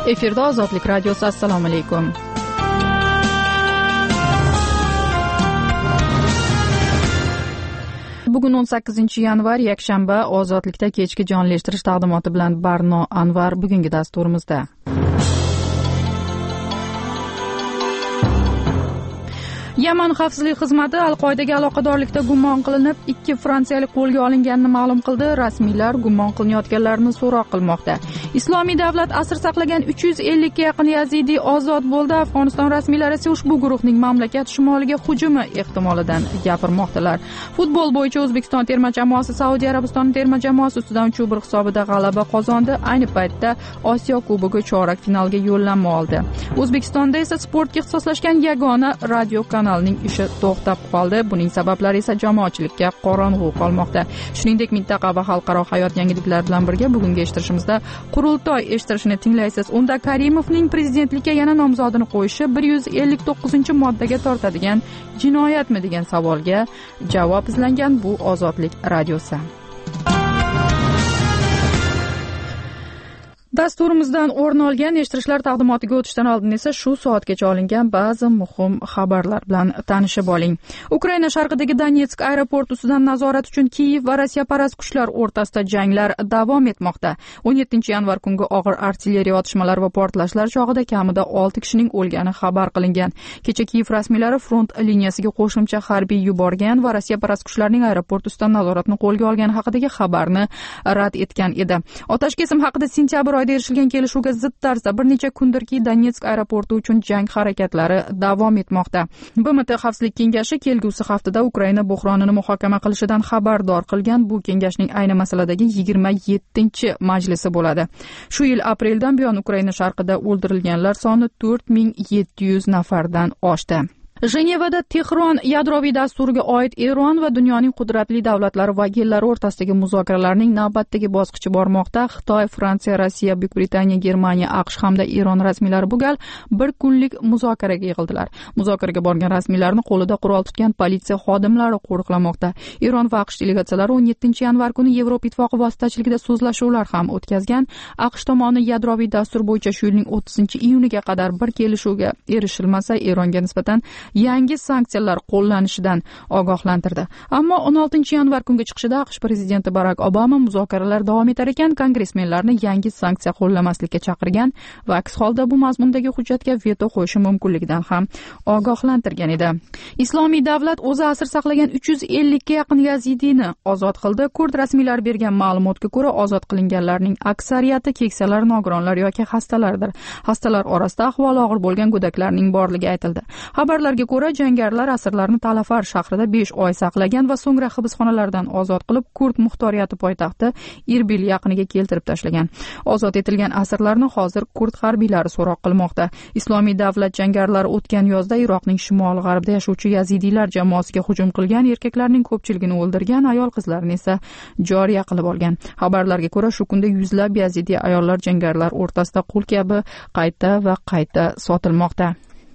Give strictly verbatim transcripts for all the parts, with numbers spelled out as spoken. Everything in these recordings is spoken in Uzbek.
Efirda Ozodlik radiosi. Assalomu alaykum. Bugun o'n sakkizinchi yanvar yakshanba. Ozodlikda kechki jonli eshittirish taqdimoti bilan Barno Anvar bugungi dasturimizda. Yaman xavfsizlik xizmati Al-Qoidaga aloqadorlikda gumon qilinib ikki fransiyalik qo'lga olinganini ma'lum qildi. Rasmiylar gumon qilinayotganlarni so'roq qilmoqda. Islomiy davlat asir saqlagan uch yuz ellikka yaqin yazidiy ozod bo'ldi. Afg'oniston rasmiylari esa ushbu guruhning mamlakat shimoliga hujumi ehtimolidan gapirmoqdalar. Futbol bo'yicha O'zbekiston terma jamoasi Saudiya Arabistoni terma jamoasi ustidan uch bir hisobida g'alaba qozondi. Ayni paytda Osiyo Kubogi chorak finalga yo'llanma oldi. O'zbekistonda esa sportga ixtisoslashgan yagona radio kanalning ishi to'xtab qoldi. Buning sabablari esa jamoatchilikka qorong'u qolmoqda. Shuningdek, mintaqa va xalqaro hayot yangiliklari bilan birga bugungi eshittirishimizda qurultoy eshittirishini tinglaysiz. Unda Karimovning prezidentlikka yana nomzodini qo'yishi bir yuz ellik to'qqizinchi moddaga tortadigan jinoyatmi degan savolga javob izlangan. Bu Ozodlik radiosi. Dasturimizdan o'rin olgan eshittirishlar taqdimotiga o'tishdan oldin esa shu soatgacha olingan ba'zi muhim xabarlar bilan tanishib oling. Ukraina sharqidagi Donetsk aeroporti ustidan nazorat uchun Kiyev va Rossiyaparast kuchlar o'rtasida janglar davom etmoqda. o'n yettinchi yanvar kungi og'ir artilleriya otishmalari va portlashlar chog'ida kamida olti kishining o'lgani xabar qilingan. Kecha Kiyev rasmiylari front liniyasiga qo'shimcha harbiy yuborgan va Rossiyaparast kuchlarning aeroport ustidan nazoratni qo'lga olgani haqidagi xabarni rad etgan edi. Otash kesim haqida sentyabr oyida erishilgan kelishuvga zid tarzda bir necha kundirki Donetsk aeroporti uchun jang harakatlari davom etmoqda. B M T Xavfsizlik kengashi kelgusi haftada Ukraina buhronini muhokama qilishidan xabardor qilgan. Bu kengashning ayni masaladagi yigirma yettinchi majlisi bo'ladi. Shu yil apreldan buyon Ukraina sharqida o'ldirilganlar soni to'rt ming yetti yuz nafardan oshdi. Jenevada Tehron yadroviy dasturiga oid Eron va dunyoning qudratli davlatlari vakillari o'rtasidagi muzokaralarning navbatdagi bosqichi bormoqda. Xitoy, Fransiya, Rossiya, Buyuk Britaniya, Germaniya, AQSh hamda Eron rasmiylari bu gal bir kunlik muzokaraga yig'ildilar. Muzokaraga borgan rasmiylarni qo'lida qurol tutgan politsiya xodimlari qo'riqlamoqda. Eron va AQSh delegatsiyalari o'n yettinchi yanvar kuni Yevropa ittifoqi vositachiligida so'zlashuvlar ham o'tkazgan. AQSh tomoni yadroviy dastur bo'yicha shu yilning o'ttizinchi iyuniga qadar bir kelishuvga erishilmasa Eronga nisbatan yangi sanksiyalar qo'llanishidan ogohlantirdi. Ammo o'n oltinchi yanvar kungi chiqishida AQSh prezidenti Barak Obama muzokaralar davom etar ekan kongressmenlarni yangi sanksiya qo'llamaslikka chaqirgan va aks holda bu mazmundagi hujjatga veto qo'yishi mumkinligidan ham ogohlantirgan edi. Islomiy davlat o'zi asir saqlagan uch yuz ellikka yaqin yazidiyni ozod qildi. Kurd rasmiylari bergan ma'lumotga ko'ra ozod qilinganlarning aksariyati keksalar, nogironlar yoki xastalardir. Xastalar orasida ahvoli og'ir bo'lgan go'daklarning borligi aytildi. Xabarlar ga ko'ra jangarilar asirlarni Talafar shahrida besh oy saqlagan va so'ngra hibsxonalardan ozod qilib Kurd muxtoriyati poytaxti Irbil yaqiniga keltirib tashlagan. Ozod etilgan asirlarni hozir Kurd harbiylari so'roq qilmoqda. Islomiy davlat jangarilari o'tgan yozda Iroqning shimol-g'arbida yashovchi yazidiylar jamoasiga hujum qilgan, erkaklarning ko'pchiligini o'ldirgan, ayol qizlarni esa joriya qilib olgan. Xabarlarga ko'ra shu kunda yuzlab yazidiy ayollar jangarilar o'rtasida qul kabi qayta va qayta sotilmoqda.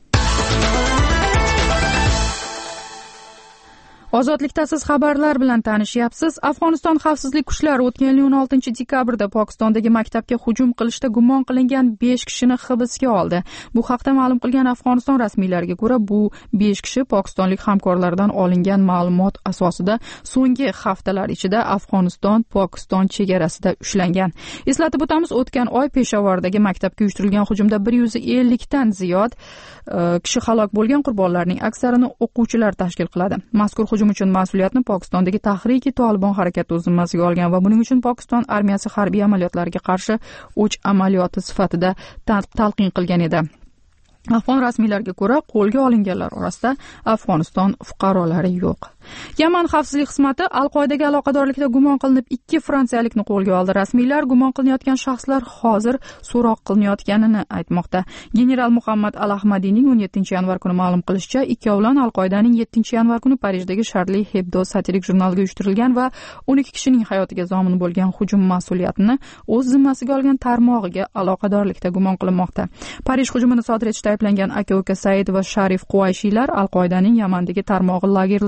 Ozodlikda siz xabarlar bilan tanishyapsiz. Afg'oniston xavfsizlik kuchlari o'tgan yil o'n oltinchi dekabrda Pokistondagi maktabga hujum qilishda gumon qilingan besh kishini hibsga oldi. Bu haqda ma'lum qilgan Afg'oniston rasmiylariga ko'ra, bu besh kishi pokistonlik hamkorlardan olingan ma'lumot asosida so'nggi haftalar ichida Afg'oniston-Pokiston chegarasida ushlangan. Eslatib o'tamiz, o'tgan oy Peshavardagi maktabga uyushtirilgan hujumda bir yuz ellikdan ziyod kishi halok bo'lgan. Qurbonlarning aksarini o'quvchilar tashkil qiladi. Mazkur hujum uchun mas'uliyatni Pokistondagi Tahriki Tolibon harakati o'z zimmasiga olgan va buning uchun Pokiston armiyasi harbiy amaliyotlariga qarshi o'ch amaliyoti sifatida talqin qilgan edi. Afg'on rasmiylariga ko'ra, qo'lga olinganlar orasida Afg'oniston fuqarolari yo'q. Yaman xavfsizlik xizmati Al-Qoidaga aloqadorlikda gumon qilinib ikki fransiyalikni qo'lga oldi. Rasmiylar gumon qilinayotgan shaxslar hozir so'roq qilinayotganini aytmoqda. General Muhammad Al-Ahmadiyning o'n yettinchi yanvar kuni ma'lum qilishicha, ikkovlon Al-Qoidaning yettinchi yanvar kuni Parijdagi Charlie Hebdo satirik jurnaliga uyushtirilgan va o'n ikki kishining hayotiga zomin bo'lgan hujum mas'uliyatini o'z zimmasiga olgan tarmog'iga aloqadorlikda gumon qilinmoqda. Parij hujumini sodir etishda ayblangan aka-uka Said va Sharif Quayshiylar Al-Qoidaning Yamandagi tarmog'i lagerlarida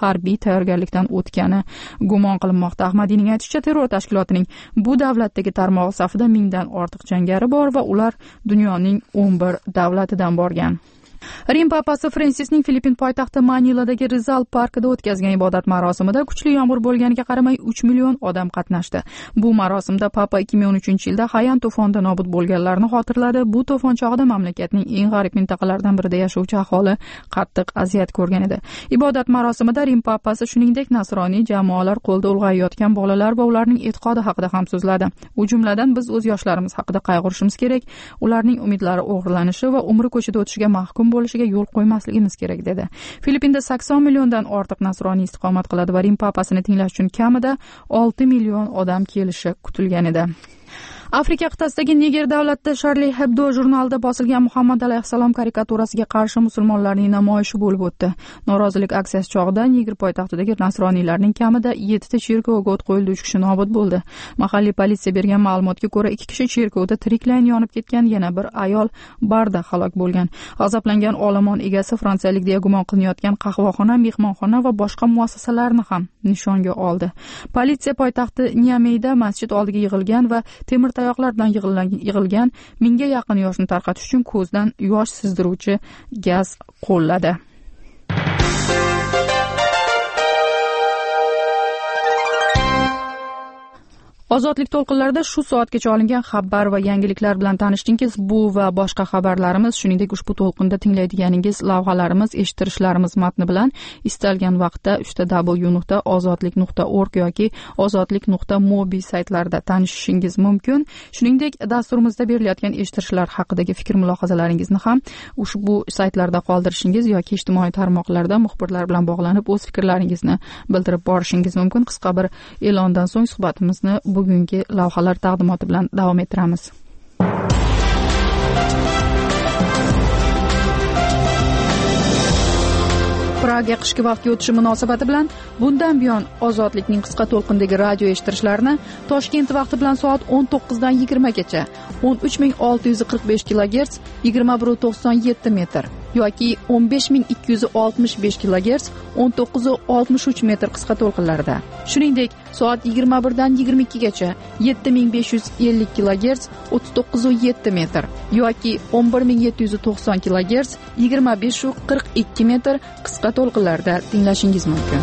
harbiy tayyorgarlikdan o'tgani gumon qilinmoqda. Ahmadiyning aytishicha, terror tashkilotining bu davlatdagi tarmog'i safida mingdan ortiq jangari bor va ular dunyoning o'n bir davlatidan borgan. Rim papasi Fransisning Filippin poytaxti Maniladagi Rizal parkida o'tkazgan ibodat marosimida kuchli yomg'ir bo'lganiga qaramay uch million odam qatnashdi. Bu marosimda papa ikki ming o'n uchinchi yilda Hayan to'fonida nobud bo'lganlarni xotirladi. Bu to'fon chog'ida mamlakatning eng g'arib mintaqalaridan birida yashovchi aholi qattiq aziyat ko'rgan edi. Ibodat marosimida Rim papasi shuningdek nasroniy jamoalar qo'lda ulg'ayayotgan bolalar va ularning e'tiqodi haqida ham so'zladi. U jumladan biz o'z yoshlarimiz haqida qayg'urishimiz kerak, ularning umidlari o'g'irlanishi va umri ko'chada o'tishiga mahkum bo'lishiga yo'l qo'ymasligimiz kerak dedi. Filippinda sakson milliondan ortiq nasroniy istiqomat qiladi va Rim papasini tinglash uchun kamida olti million odam kelishi kutilgan edi. Afrika qit'asidagi Niger davlatida Charlie Hebdo jurnalida bosilgan Muhammad alayhissalom karikaturasiga qarshi musulmonlarning namoyishi bo'lib o'tdi. Norozilik aksiyasi chog'ida Niger poytaxtidagi nasroniylarning kamida yettita cherkovga o't qo'yildi, uch kishi nobud bo'ldi. Mahalliy politsiya bergan ma'lumotga ko'ra, ikki kishi cherkovda tiriklayin yonib ketgan, yana bir ayol barda halok bo'lgan. G'azablangan olomon egasi fransiyalik deya gumon qilinayotgan qahvaxona, mehmonxona va boshqa muassasalarni ham nishonga oldi. Politsiya poytaxti Niameyda masjid oldiga yig'ilgan va temir tayoqlardan yig'ilgan mingga yaqin yoshni tarqatish uchun ko'zdan yosh sizdiruvchi gaz qo'lladi. Ozodlik to'lqinlarida shu soatgacha olingan xabar va yangiliklar bilan tanishdingiz. Bu va boshqa xabarlarimiz, shuningdek ushbu to'lqinda tinglaydiganingiz lavhalarimiz, eshittirishlarimiz matni bilan istalgan vaqtda uchta w nuqta ozodlik nuqta org yoki ozodlik nuqta mobi saytlarida tanishishingiz mumkin. Shuningdek, dasturimizda berilayotgan eshittirishlar haqidagi fikr-mulohazalaringizni ham ushbu saytlarda qoldirishingiz yoki ijtimoiy tarmoqlarda muxbirlar bilan bog'lanib o'z fikrlaringizni bildirib borishingiz mumkin. Qisqa bir e'londan so'ng suhbatimizni bugungi lavhalar taqdimoti bilan davom ettiramiz. Praga qishki vaqtga o'tishi munosabati bilan bundan buyon ozodlikning qisqa to'lqindagi radio eshittirishlarini Toshkent vaqti bilan soat o'n to'qqizdan yigirmagacha o'n uch ming olti yuz qirq besh kilogerts yigirma bir nuqta to'qson yetti metr yoki o'n besh ming ikki yuz oltmish besh kilogerts o'n to'qqiz nuqta oltmish uch metr qisqa to'lqinlarida. Shuningdek, soat yigirma birdan yigirma ikkigacha yetti ming besh yuz ellik kilogerts o'ttiz to'qqiz nuqta yetti metr yoki o'n bir ming yetti yuz to'qson kilogerts yigirma besh nuqta qirq ikki metr qisqa to'lqinlarda tinglashingiz mumkin.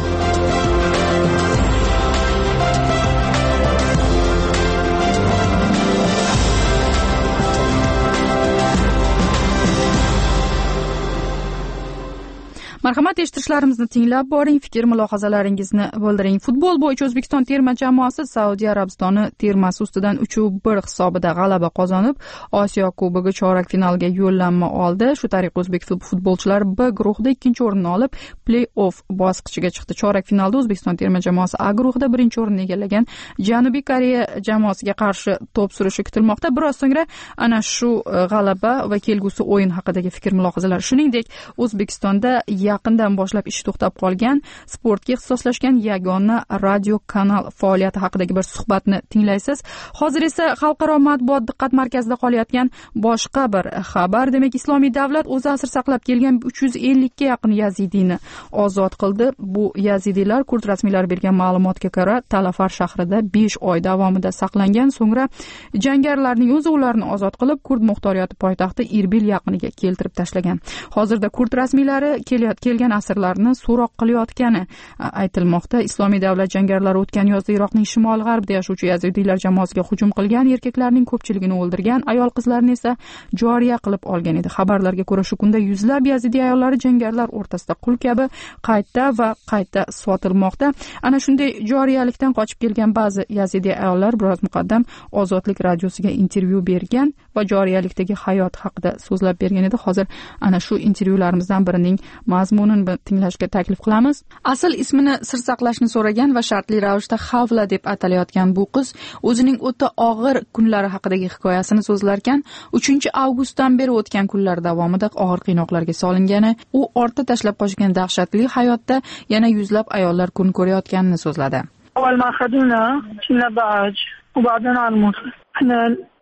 Marhamat, eshittirishlarimizni tinglab boring, fikr-mulohazalaringizni bildiring. Futbol bo'yicha O'zbekiston terma jamoasi Saudiya Arabistoni termasi ustidan uch bir hisobida g'alaba qozonib, Osiyo Kubogi chorak finaliga yo'llanma oldi. Shu tariqa o'zbek futbolchilari B guruhida ikkinchi o'rinni olib, play-off bosqichiga chiqdi. Chorak finalda O'zbekiston terma jamoasi A guruhida birinchi o'rinni egallagan Janubiy Koreya jamoasiga qarshi to'p surishi kutilmoqda. Biroz so'ngra ana shu g'alaba va kelgusi o'yin haqidagi fikr-mulohazalar. Shuningdek, O'zbekistonda yaqindan boshlab ish to'xtab qolgan sportga ixtisoslashgan yagona radio kanal faoliyati haqidagi bir suhbatni tinglaysiz. Hozir esa xalqaro matbuot diqqat markazida qolayotgan boshqa bir xabar. Demak, Islomiy davlat o'zi asr saqlab kelgan uch yuz ellikka yaqin yazidiyni ozod qildi. Bu yazidiylar kurd rasmiylari bergan ma'lumotga ko'ra Talafar shahrida besh oy davomida saqlangan, so'ngra jangarilarning o'zi ularni ozod qilib, kurd muxtoriyati poytaxti Irbil yaqiniga keltirib tashlagan. Hozirda kurd rasmiylari kelayotgan kelgan asirlarni so'roq qilayotgani aytilmoqda. Islomiy davlat jangarilari o'tgan yozda Iroqning shimol-g'arbida yashovchi yazidiylar jamoasiga hujum qilgan, erkaklarning ko'pchiligini o'ldirgan, ayol qizlarni esa joriya qilib olgan edi. Xabarlarga ko'ra, shu kunda yuzlab yazidiy ayollari jangarilar o'rtasida qul kabi qayta va qayta sotilmoqda. Ana shunday joriyalikdan qochib kelgan ba'zi yazidiy ayollar biroz muqaddam Ozodlik radiosiga intervyu bergan va joriyalikdagi hayot haqida so'zlab bergan edi. Hozir ana shu intervyularimizdan birining mazmunini tinglashga taklif qilamiz. Asl ismini sir saqlashni so'ragan va shartli ravishda Havla deb atalayotgan bu qiz o'zining o'ta og'ir kunlari haqidagi hikoyasini so'zlarkan, uchinchi avgustdan beri o'tgan kunlar davomida og'ir qiynoqlarga solingani, u ortda tashlab qochgan dahshatli hayotda yana yuzlab ayollar kun ko'rayotganini so'zladi. أول ما أخذونا كنا بعج وبعدين على الموت. إحنا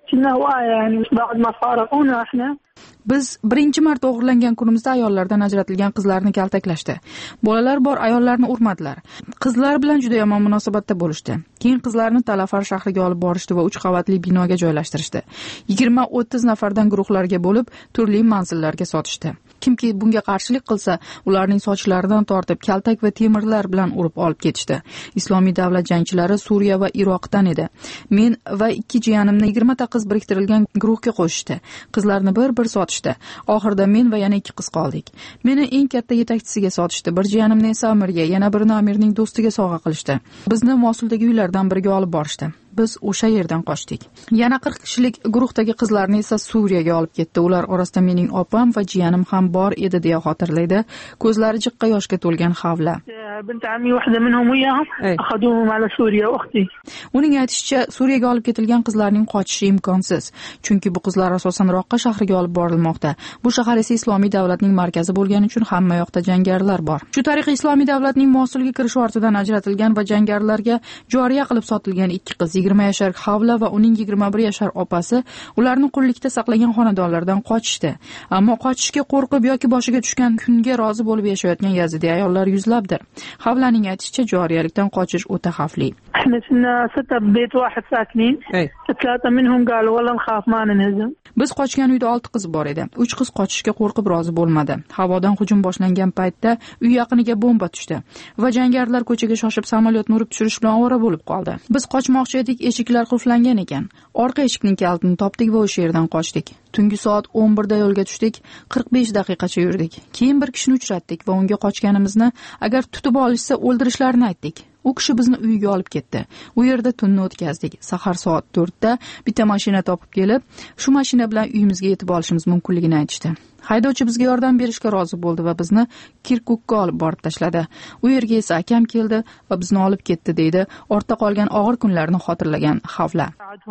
كنا هواية يعني بعد ما فارقونا احنا. Biz birinchi marta o'g'irlangan kunimizda ayollardan ajratilgan qizlarni kaltaklashdi. Bolalar bor ayollarni urmadilar. Qizlar bilan juda yomon munosabatda bo'lishdi. Keyin qizlarni Talafar shahriga olib borishdi va uch qavatli binoga joylashtirishdi. yigirma o'ttiz nafardan guruhlarga bo'lib, turli manzillarga sotishdi. Kimki bunga qarshilik qilsa, ularning sochlaridan tortib, kaltak va temirlar bilan urib olib ketishdi. Islomiy davlat jangchilari Suriya va Iroqdan edi. Men va ikki jiyanimni yigirma ta qiz biriktirilgan guruhga qo'shishdi. Qizlarni bir-bir sotishdi. Oxirida men va yana ikki qiz qoldik. Meni eng katta yetakchisiga sotishdi. Bir jiyanimni esa amirga, yana birini amirning do'stiga sovg'a qilishdi. Bizni Mosuldagi uylardan biriga olib borishdi. Biz o'sha yerdan qochdik. Yana qirq kishilik guruhdagi qizlarni esa Suriyaga olib ketdi. Ular orasida mening opam va jiyanim ham bor edi deya xotirlaydi. Ko'zlari jiqqa yoshga to'lgan Havla. بنت عمي واحدة منهم وياهم أخذوهم على سوريا أختي. Uning aytishicha, Suriyaga olib ketilgan qizlarning qochishi imkonsiz, chunki bu qizlar asosan Roqqa shahriga olib borilmoqda. Bu shahar esa Islomiy davlatning markazi bo'lgani uchun hamma yoqda jangarilar bor. Shu tariqa Islomiy davlatning Mosulga kirish ortidan ajratilgan va jangarilarga joriya qilib sotilgan ikki qiz, yigirma yashar Havla va uning yigirma bir yashar opasi, ularni qullikda saqlagan xonadonlardan qochishdi. Ammo qochishga qo'rqib yoki boshiga tushgan kunga rozi bo'lib yashayotgan yazidiy ayollar yuzlabdir. Havlaning aytishicha, joriyalikdan qochish o'ta xavfli. احنا كنا ستة ببيت واحد ساكنين. ثلاثة منهم قالوا والله نخاف ما ننهزم. Biz qochgan uyda olti qiz bor edi. uch qiz qochishga qo'rqib rozi bo'lmadi. Havodan hujum boshlangan paytda uy yaqiniga bomba tushdi va jangarilar ko'chaga shoshib samolyotni urib tushirish bilan ovora bo'lib qoldi. Biz qochmoqchi edik, eshiklar qulflangan ekan. Orqa eshikning kalitini topdik va o'sha yerdan qochdik. Tungi soat o'n birda yo'lga tushdik, qirq besh daqiqacha yurdik. Keyin bir kishini uchratdik va unga qochganimizni agar tutib olishsa o'ldirishlarini aytdik. U kishi bizni uyiga olib ketdi. U yerda tunni o'tkazdik. Sahar soat to'rtda bitta mashina topib kelib, shu mashina bilan uyimizga yetib olishimiz mumkinligini aytishdi. Haydovchi bizga yordam berishga rozi bo'ldi va bizni Kirkukka olib borib tashladi. U yerga esa akam keldi va bizni olib ketdi, deydi ortda qolgan og'ir kunlarni xotirlagan Havla.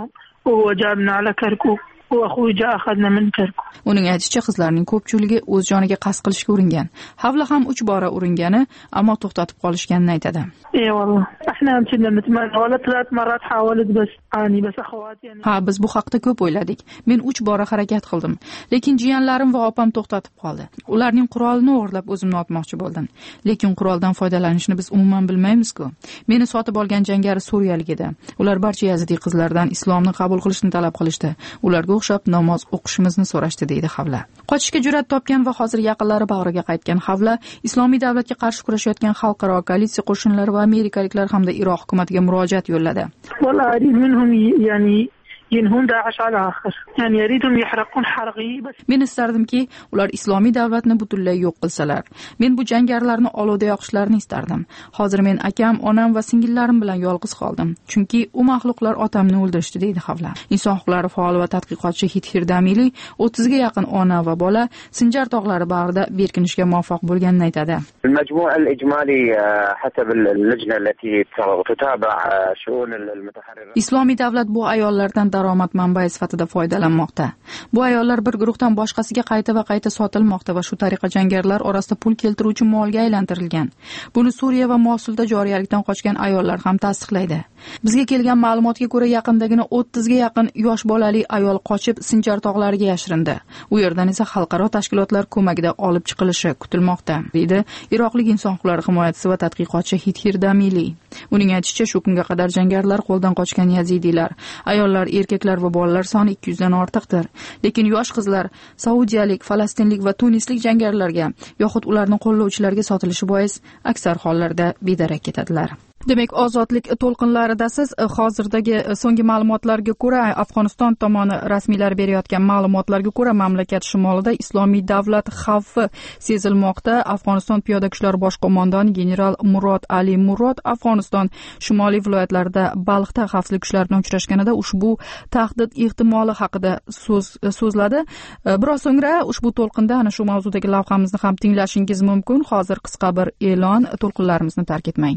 Uning aytishicha, qizlarning ko'pchiligi o'z joniga qasd qilishga uringan. Havla ham uch bora uringani, ammo to'xtatib qolishganini aytadi. Ha, biz bu haqda ko'p o'yladik. Men uch bora harakat qildim, lekin jiyanlarim va opam to'xtatib qoldi. Ularning qurolini o'g'irlab o'zimni otmoqchi bo'ldim. Lekin quroldan foydalanishni biz umuman bilmaymiz-ku. Meni sotib olgan jangari suriyalik edi. Ular barcha yazidiy qizlardan islomni qabul qilishni talab qilishdi. Ularga o'xshab namoz o'qishimizni so'rashdi, deydi Havla. Qochishga jur'at topgan va hozir yaqinlari bag'riga qaytgan Havla Islomiy davlatga qarshi kurashayotgan xalqaro koalitsiya qo'shinlari va amerikaliklar hamda Iroq hukumatiga murojaat yo'lladi. ينهون داعش على آخر يعني يريدهم يحرقون حرقي بس. Men istardimki, ular Islomiy davlatni butunlay yo'q qilsalar. Men bu jangarilarni olovda yoqishlarini istardim. Hozir men akam, onam va singillarim bilan yolg'iz qoldim. Chunki u maxluqlar otamni o'ldirishdi, deydi Havla. Inson huquqlari faoli va tadqiqotchi Hithir Damili o'ttizga yaqin ona va bola Sinjar tog'lari bag'rida berkinishga muvaffaq bo'lganini aytadi. المجموع الإجمالي حسب اللجنة التي تتابع شؤون المتحررين. Islomiy davlat bu ayollardan daromad manbai sifatida foydalanmoqda. Bu ayollar bir guruhdan boshqasiga qayta va qayta sotilmoqda va shu tariqa jangarilar orasida pul keltiruvchi molga aylantirilgan. Buni Suriya va Mosulda joriyalikdan qochgan ayollar ham tasdiqlaydi. Bizga kelgan ma'lumotga ko'ra, yaqindagina o'ttizga yaqin yosh bolali ayol qochib Sinjar tog'lariga yashirindi. U yerdan esa xalqaro tashkilotlar ko'magida olib chiqilishi kutilmoqda, deydi Iroqlik inson huquqlari himoyachisi va tadqiqotchi Hithir Damili. Uning aytishicha, shu kunga qadar jangarilar qo'ldan qochgan yazidiylar, ayollar, erkaklar va bolalar soni ikki yuzdan ortiqdir. Lekin yosh qizlar saudiyalik, falastinlik va tunislik jangarilarga yoxud ularni qo'llovchilarga sotilishi bois aksar hollarda bedarak ketadilar. Demak, ozodlik to'lqinlaridasiz. Hozirdagi so'nggi ma'lumotlarga ko'ra, Afg'oniston tomoni rasmiylar berayotgan ma'lumotlarga ko'ra, mamlakat shimolida Islomiy davlat xavfi sezilmoqda. Afg'oniston piyoda kuchlari bosh qo'mondoni general Murod Ali Murod Afg'oniston shimoliy viloyatlarida Balxda xavfsizlik kuchlari bilan uchrashganida ushbu tahdid ehtimoli haqida so'z so'zladi. Biroz so'ngra ushbu to'lqinda ana shu mavzudagi lavhamizni ham tinglashingiz mumkin. Hozir qisqa bir e'lon, to'lqinlarimizni tark etmang.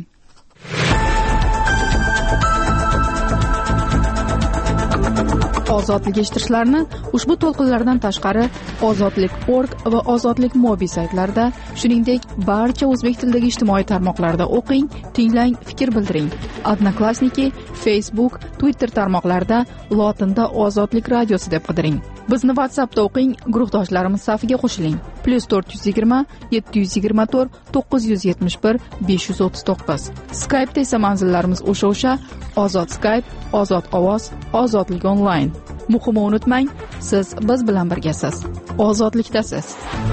ozodlik eshittirishlarni ushbu to'lqinlardan tashqari ozodlik nokta org va ozodlik mobi saytlarida, shuningdek barcha o'zbek tilidagi ijtimoiy tarmoqlarda o'qing, tinglang, fikr bildiring. Odnoklassniki, Facebook, Twitter tarmoqlarida lotinda ozodlik radiosi deb qidiring. Bizni WhatsAppda o'qing, guruhdoshlarimiz safiga qo'shiling. plus to'rt yuz yigirma yetti yuz yigirma to'rt to'qqiz yuz yetmish bir besh yuz o'ttiz to'qqiz. Skype'da esa manzillarimiz o'sha-o'sha: Ozod Skype, Ozod ovoz, Ozodlik onlayn. Muhimi unutmang, siz biz bilan birgasiz. Ozodlikdasiz.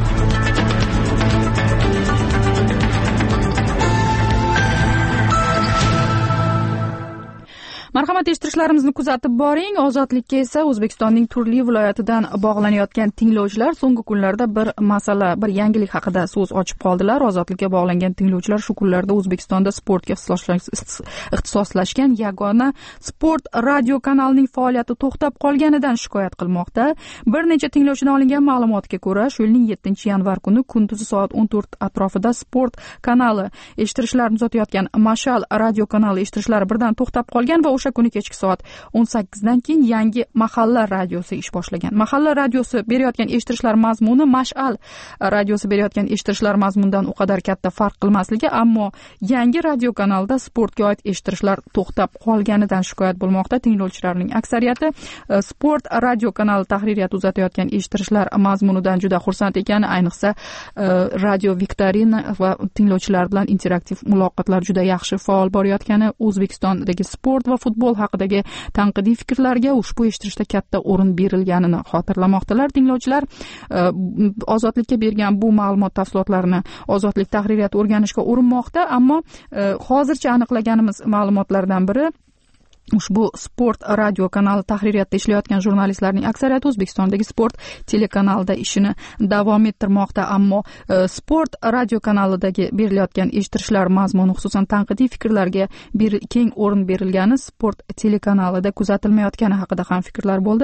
Marhamat, eshittirishlarimizni kuzatib boring. Ozodlikka esa O'zbekistonning turli viloyatidan bog'lanayotgan tinglovchilar so'nggi kunlarda bir masala, bir yangilik haqida so'z ochib qoldilar. Ozodlikka bog'langan tinglovchilar shu kunlarda O'zbekistonda sportga ixtisoslashgan yagona sport radio kanalining faoliyati to'xtab qolganidan shikoyat qilmoqda. Bir necha tinglovchidan olingan ma'lumotga ko'ra, shu yilning yettinchi yanvar kuni kunduzi soat o'n to'rt atrofida sport kanali eshittirishlarni uzatayotgan Mashal radio kanali eshittirishlari birdan to'xtab qolgan va o'sha kuni kechki soat o'n sakkizdan keyin yangi mahalla radiosi ish boshlagan. Mahalla radiosi berayotgan eshittirishlar mazmuni Mashal radiosi berayotgan eshittirishlar mazmunidan u qadar katta farq qilmasligi, ammo yangi radio kanalda sportga oid eshittirishlar to'xtab qolganidan shikoyat bo'lmoqda. Tinglovchilarning aksariyati sport radio kanali tahririyati uzatayotgan eshittirishlar mazmunidan juda xursand ekani, ayniqsa radio viktorina va tinglovchilar bilan interaktiv muloqotlar juda yaxshi faol borayotgani, O'zbekistondagi sport va futbol haqidagi tanqidiy fikrlarga ushbu eshittirishda katta o'rin berilganini xotirlamoqdalar. Tinglovchilar ozodlikka bergan bu ma'lumot tafsilotlarini ozodlik tahririyati o'rganishga urinmoqda, ammo hozircha aniqlaganimiz ma'lumotlardan biri, ushbu sport radio kanali tahririyatda ishlayotgan jurnalistlarning aksariyati O'zbekistondagi sport telekanalida ishini davom ettirmoqda, ammo sport radio kanalidagi berilayotgan eshittirishlar mazmuni, xususan tanqidiy fikrlarga bir keng o'rin berilgani sport telekanalida kuzatilmayotgani haqida ham fikrlar bo'ldi.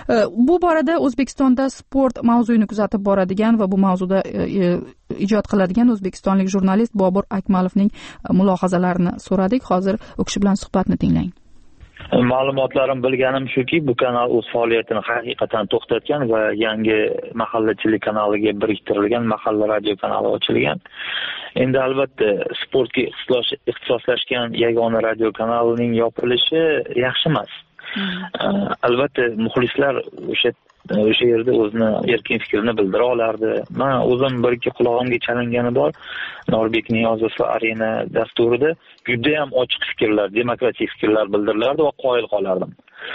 Bu borada O'zbekistonda sport mavzuyini kuzatib boradigan va bu mavzuda ijod qiladigan o'zbekistonlik jurnalist Bobur Akmalovning mulohazalarini so'radik. Hozir u kishi bilan suhbatni tinglang. Ma'lumotlarim bilganim shuki, bu kanal o'z faoliyatini haqiqatan to'xtatgan va yangi mahalla telekanaliga biriktirilgan mahalla radio kanali ochilgan. Endi albatta sportga ixtisoslashgan yagona radio kanalining yopilishi yaxshi emas. Albatta muxlislar o'sha o'sha yerda o'zini erkin fikrini bildira olardi. Men o'zim bir ikki qulog'imga chalingani bor. Norbek Niyozov va Arena dasturida juda ham ochiq fikrlar, demokratik fikrlar bildirilardi va qoyil qolardim.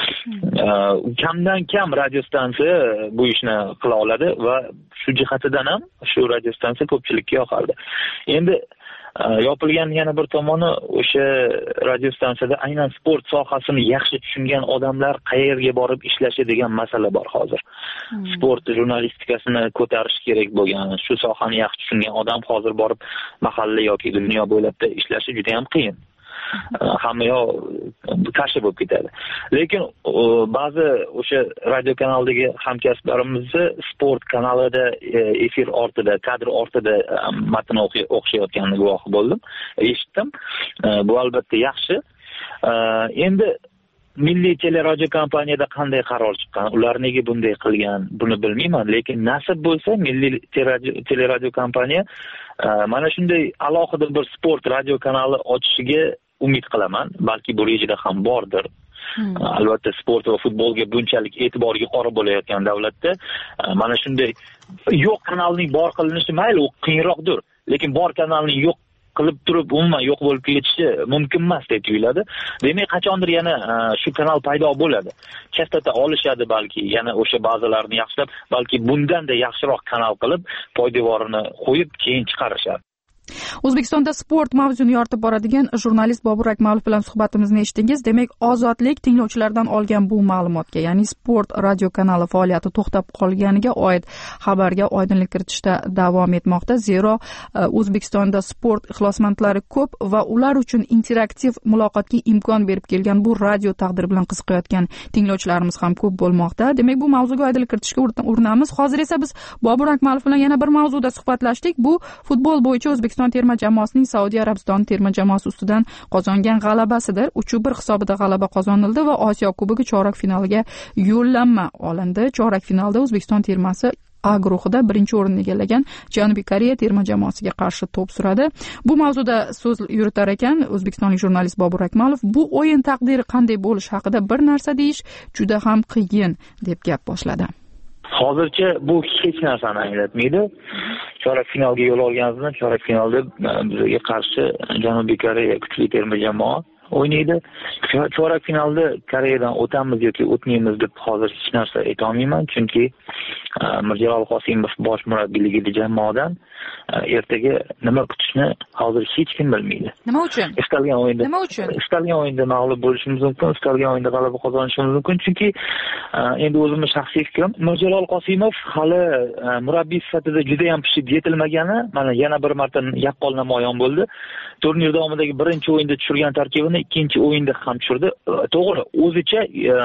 Kamdan kam radio stansiya bu ishni qila oladi va shu jihatidan ham shu radio stansiya ko'pchilikka yoqardi. Endi yopilgan yana bir tomoni, o'sha radio stansiyada aynan sport sohasini yaxshi tushungan odamlar qayerga borib ishlashi degan masala bor hozir. Hmm. Sport jurnalistikasini ko'tarish kerak bo'lgan, shu sohani yaxshi tushungan odam hozir borib mahalla yoki dunyo bo'ylabda ishlashi juda ham qiyin. Hamma yoq kashi bo'lib ketadi. Lekin ba'zi o'sha radio kanaldagi hamkasblarimizni sport kanalida efir ortida, kadr ortida matn o'qishayotganini guvohi bo'ldim, eshitdim. Bu albatta yaxshi. Endi milliy teleradio kompaniyada qanday qaror chiqqan, ular nega bunday qilgan, buni bilmayman, lekin nasib bo'lsa milliy teleradio kompaniya mana shunday alohida bir sport radio kanali ochishiga umid qilaman, balki bu rejada ham bordir. Hmm. Albatta sport va futbolga bunchalik e'tibor yuqori bo'layotgan davlatda mana shunday yo'q kanalning bor qilinishi mayli, u qiyinroqdir, lekin bor kanalning yo'q qilib turib umuman yo'q bo'lib ketishi mumkin emas deb tuyuladi. Demak, qachondir yana shu kanal paydo bo'ladi. Chastota olishadi balki, yana o'sha ba'zilarini yaxshilab, balki bundan-da yaxshiroq kanal qilib, poydevorini qo'yib keyin chiqarishadi. O'zbekistonda sport mavzuni yoritib boradigan jurnalist Bobur Akmalov bilan suhbatimizni eshitdingiz. Demak, Ozodlik tinglovchilardan olgan bu ma'lumotga, ya'ni sport radio kanali faoliyati to'xtab qolganiga oid xabarga oydinlik kiritishda davom etmoqda. Zero O'zbekistonda sport ixlosmandlari ko'p va ular uchun interaktiv muloqotga imkon berib kelgan bu radio taqdiri bilan qiziqayotgan tinglovchilarimiz ham ko'p bo'lmoqda. Demak, bu mavzuga oydinlik kiritishga urinamiz. Hozir esa biz Bobur Akmalov bilan yana bir mavzuda suhbatlashdik. Bu futbol bo'yicha O'zbekiston O'zbekiston terma jamoasining Saudiya Arabistoni terma jamoasi ustidan qozongan g'alabasidir. uch bir hisobida g'alaba qozonildi va Osiyo Kubogi chorak finaliga yo'llanma olindi. Chorak finalda O'zbekiston termasi A guruhida birinchi o'rinni egallagan Janubiy Koreya terma jamoasiga qarshi to'p suradi. Bu mavzuda so'z yuritar ekan o'zbekistonlik jurnalist Bobur Akmalov. Bu o'yin taqdiri qanday bo'lishi haqida bir narsa deyish juda ham qiyin deb gap boshladi. Hozircha bu hech narsani anglatmaydi. Chorak finalga yo'l olganimizda, chorak finalda bizga qarshi Janubiy Koreya kuchli terma jamoa o'ynaydi. Chorak finalda Koreyadan o'tamiz yoki o'tmaymiz deb hozir hech narsa aytolmayman, chunki Mirjalol Qosimov bosh murabbiyligida jamoadan ertaga nima kutishni hozir hech kim bilmaydi. Nima uchun? Istalgan o'yinda Nima uchun? Istalgan o'yinda mag'lub bo'lishimiz mumkin, istalgan o'yinda g'alaba qozonishimiz mumkin, chunki endi o'zimning shaxsiy fikrim, Mirjalol Qosimov hali murabbiy sifatida juda ham pishib yetilmagani mana yana bir marta yaqqol namoyon bo'ldi. Turnir davomidagi birinchi o'yinda tushirgan tarkibini ikkinchi o'yinda ham tushirdi. To'g'ri, o'zicha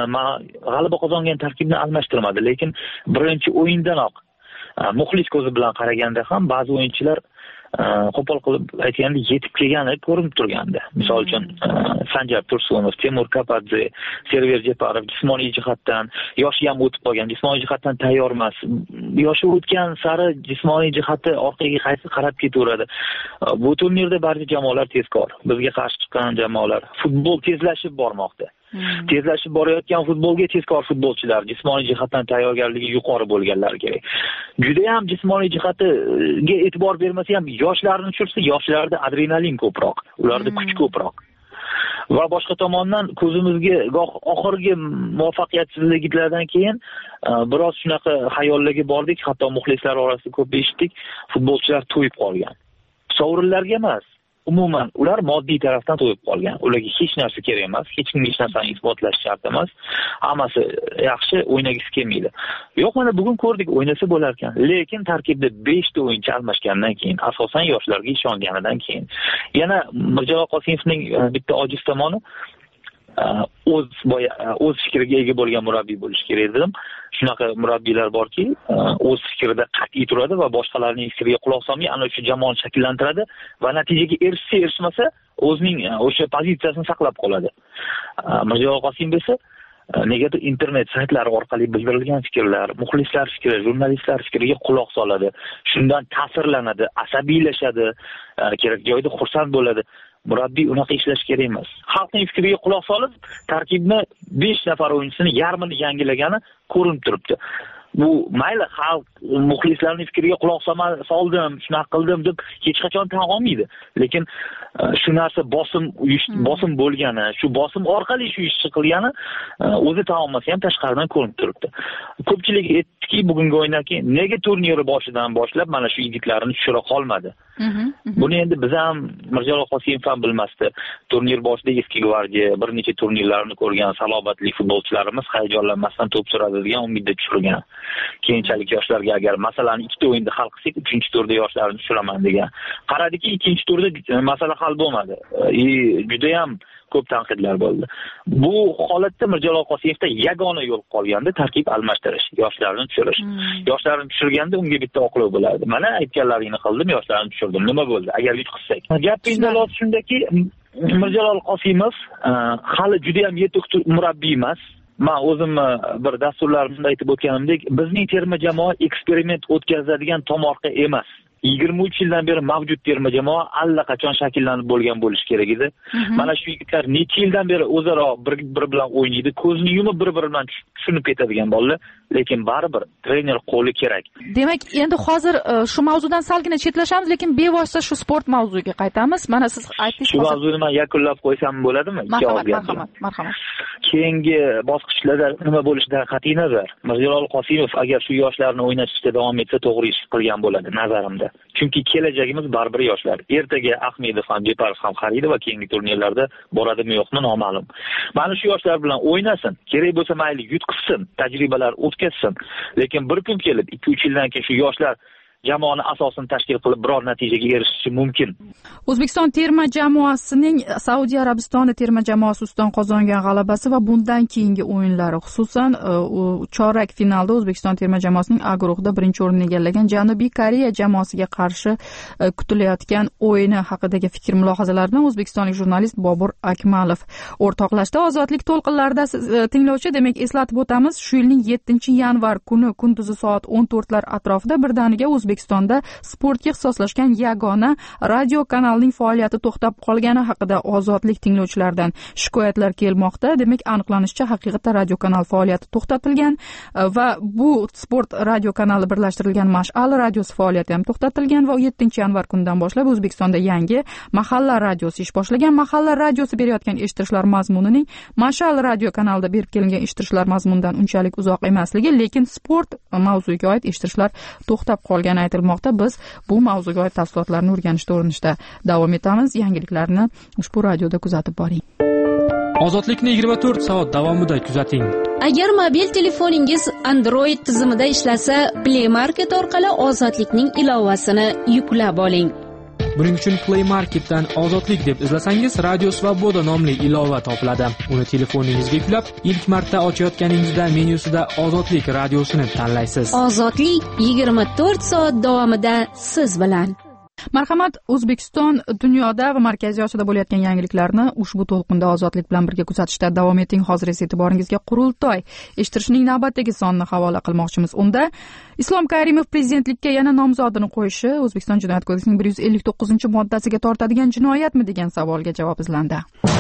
g'alaba qozongan tarkibni almashtirmadi, lekin birinchi o'yindanoq muxlis ko'zi bilan qaraganda ham ba'zi o'yinchilar qo'pol qilib aytganda yetib kelgani ko'rinib turgandi. Misol uchun Sanjar Tursunov, Temur Kapadze, Server Jeparov jismoniy jihatdan yoshi ham o'tib qolgan, jismoniy jihatdan tayyor emas. Yoshi o'tgan sari jismoniy jihati orqaga qaysi qarab ketaveradi. Bu turnirda barcha jamoalar tezkor. Bizga qarshi chiqqan jamoalar futbol tezlashib bormoqda. Hmm. Tezlashib borayotgan futbolga tezkor futbolchilar, jismoniy jihatdan tayyorgarligi yuqori bo'lganlar kerak. Juda ham jismoniy jihatiga e'tibor bermasa ham yoshlarni tushirsa, yoshlarda adrenalin ko'proq, ularda hmm. kuch ko'proq. Va boshqa tomondan ko'zimizga goh oxirgi muvaffaqiyatsizliklardan keyin biroz shunaqa xayollarga bordik, hatto muxlislar orasida ko'p eshitdik, futbolchilar to'yib qolgan. Sovrinlarga emas, umuman ular moddiy tarafdan to'yib qolgan. Ularga hech narsa kerak emas, hech kimga hech narsani isbotlash shart emas. Hammasi yaxshi, o'ynagisi kelmaydi. Yo'q, mana bugun ko'rdik, o'ynasa bo'lar ekan. Lekin tarkibda besh ta o'yinchi almashgandan keyin, asosan yoshlarga ishonganidan keyin, yana Mirjalol Qosimovning bitta ojiz tomoni o'z boya o'z fikriga ega bo'lgan murabbiy bo'lish kerak dedim. Shunaqa murabbiylar borki, o'z fikrida qat'iy turadi va boshqalarning fikriga quloq solmay ana shu jamoani shakllantiradi va natijaga erishsa erishmasa o'zining o'sha pozitsiyasini saqlab qoladi. Mirjalol Qosimov esa negadir internet saytlari orqali bildirilgan fikrlar, muxlislar fikri, jurnalistlar fikriga quloq soladi. Shundan ta'sirlanadi, asabiylashadi, kerak joyda xursand bo'ladi. Murabbiy unaqa ishlash kerak emas. Xalqning fikriga quloq solib, tarkibni besh nafar o'yinchisini yarmini yangilagani ko'rinib turibdi. Bu mayli xalq muxlislarning fikriga quloq soldim, shunaqa qildim deb hech qachon tan olmaydi. Lekin shu narsa bosim bosim bo'lgani, shu bosim orqali shu ishni qilgani o'zi tan olmasa ham tashqaridan ko'rinib turibdi. Ko'pchilik aytdiki, bugungi o'yindan keyin nega turnirni boshidan boshlab mana shu yigitlarni tushira qolmadi? Buni endi biz ham Mirjalol Qosimov ham bilmasdi. Turnir boshida eski gvardiya bir necha turnirlarni ko'rgan salobatli futbolchilarimiz hayajonlanmasdan to'p suradi degan umidda tushirgan. Keyinchalik yoshlarga agar masalani ikkita o'yinda hal qilsak, uchinchi turda yoshlarni tushiraman degan. Qaradiki, ikkinchi turda masala hal bo'lmadi. E, juda ham ko'p tanqidlar bo'ldi. Bu holatda Mirjalol Qosimovda yagona yo'l qolgandi tarkib almashtirish, yoshlarni tushirish. Hmm. Yoshlarni tushirganda unga bitta oqlov bo'lardi. Mana aytganlaringni qildim, yoshlarni tushirdim. Nima bo'ldi? Agar yutqizsak. Gap indaloq shundaki, Mirjalol Qosimov hali juda ham yetuk murabbiy emas. Men o'zim bir dasturlarimda aytib o'tganimdek, bizning terma jamoa eksperiment o'tkazadigan tomorqa emas. yigirma uch yildan beri mavjud terma jamoa allaqachon shakllanib bo'lgan bo'lishi kerak edi. Mana shu yigitlar necha yildan beri o'zaro bir-bir bilan o'ynaydi, ko'zni yumib bir-biri bilan tushunib ketadigan bolalar, lekin baribir trener qo'li kerak. Demak, endi hozir shu mavzudan salgina chetlashamiz, lekin bevosita shu sport mavzuga qaytamiz. Mana siz aytdingiz. Shu mavzuni men yakunlab qo'ysam bo'ladimi? Marhamat, marhamat, marhamat. Keyingi bosqichlarda nima bo'lishidan qat'iy nazar, Mirjalol Qosimov agar shu yoshlarni o'ynatishda davom etsa, to'g'ri ish qilgan bo'ladi nazarimda. Chunki kelajagimiz baribir yoshlar. Ertaga Ahmedov ham, Jeparov ham qariydi va keyingi turnirlarda boradimi yo'qmi noma'lum. Mana shu yoshlar bilan o'ynasin, kerak bo'lsa mayli yutqizsin, tajribalar o'tkazsin. Lekin bir kun kelib ikki uch yildan keyin shu yoshlar jamoani asosini tashkil qilib biror natijaga erishishi mumkin. O'zbekiston terma jamoasining Saudiya Arabistoni terma jamoasi ustidan qozongan g'alabasi va bundan keyingi o'yinlari, xususan chorak finalda O'zbekiston terma jamoasining A guruhida birinchi o'rinni egallagan Janubiy Koreya jamoasiga qarshi kutilayotgan o'yini haqidagi fikr mulohazalarini o'zbekistonlik jurnalist Bobur Akmalov o'rtoqlashdi. Ozodlik to'lqinlarida tinglovchi, demak eslatib o'tamiz, shu yilning yettinchi yanvar kuni kunduzi soat o'n to'rtlar atrofida birdaniga O'zbekistonda sportga ixtisoslashgan yagona radio kanalning faoliyati to'xtab qolgani haqida ozodlik tinglovchilaridan shikoyatlar kelmoqda. Demak, aniqlanishicha, haqiqatda radio kanal faoliyati to'xtatilgan va bu sport radio kanali birlashtirilgan Mash'al radiosi faoliyati ham to'xtatilgan va yettinchi yanvar kunidan boshlab O'zbekistonda yangi mahalla radiosi ish boshlagan. Mahalla radiosi berayotgan eshittirishlar mazmunining Mash'al radio kanalida berib kelingan eshittirishlar mazmunidan unchalik uzoq emasligi, lekin sport mavzuga oid eshittirishlar to'xtab qolgani aytilmoqda. Biz bu mavzuga oid tafsilotlarni o'rganishda urinishda davom etamiz. Yangiliklarni ushbu radioda kuzatib boring. Ozodlikni yigirma to'rt soat davomida kuzating. Agar mobil telefoningiz Android tizimida ishlasa, Play Market orqali Ozodlikning ilovasini yuklab oling. Buning uchun Play Marketdan Ozodlik deb izlasangiz, Radio Svoboda nomli ilova topiladi. Uni telefoningizga yuklab, ilk marta ochayotganingizda menyusida Ozodlik radiosini tanlaysiz. Ozodlik yigirma to'rt soat davomida siz bilan. Marhamat, O'zbekiston dunyoda va Markaziy Osiyoda bo'layotgan yangiliklarni ushbu to'lqinda Ozodlik bilan birga kuzatishda davom eting. Hozir esa e'tiboringizga Qurultoy eshittirishning navbatdagi sonini havola qilmoqchimiz. Unda Islom Karimov prezidentlikka yana nomzodini qo'yishi O'zbekiston Jinoyat kodeksining bir yuz ellik to'qqizinchi moddasiga tortadigan jinoyatmi degan savolga javob izlandi.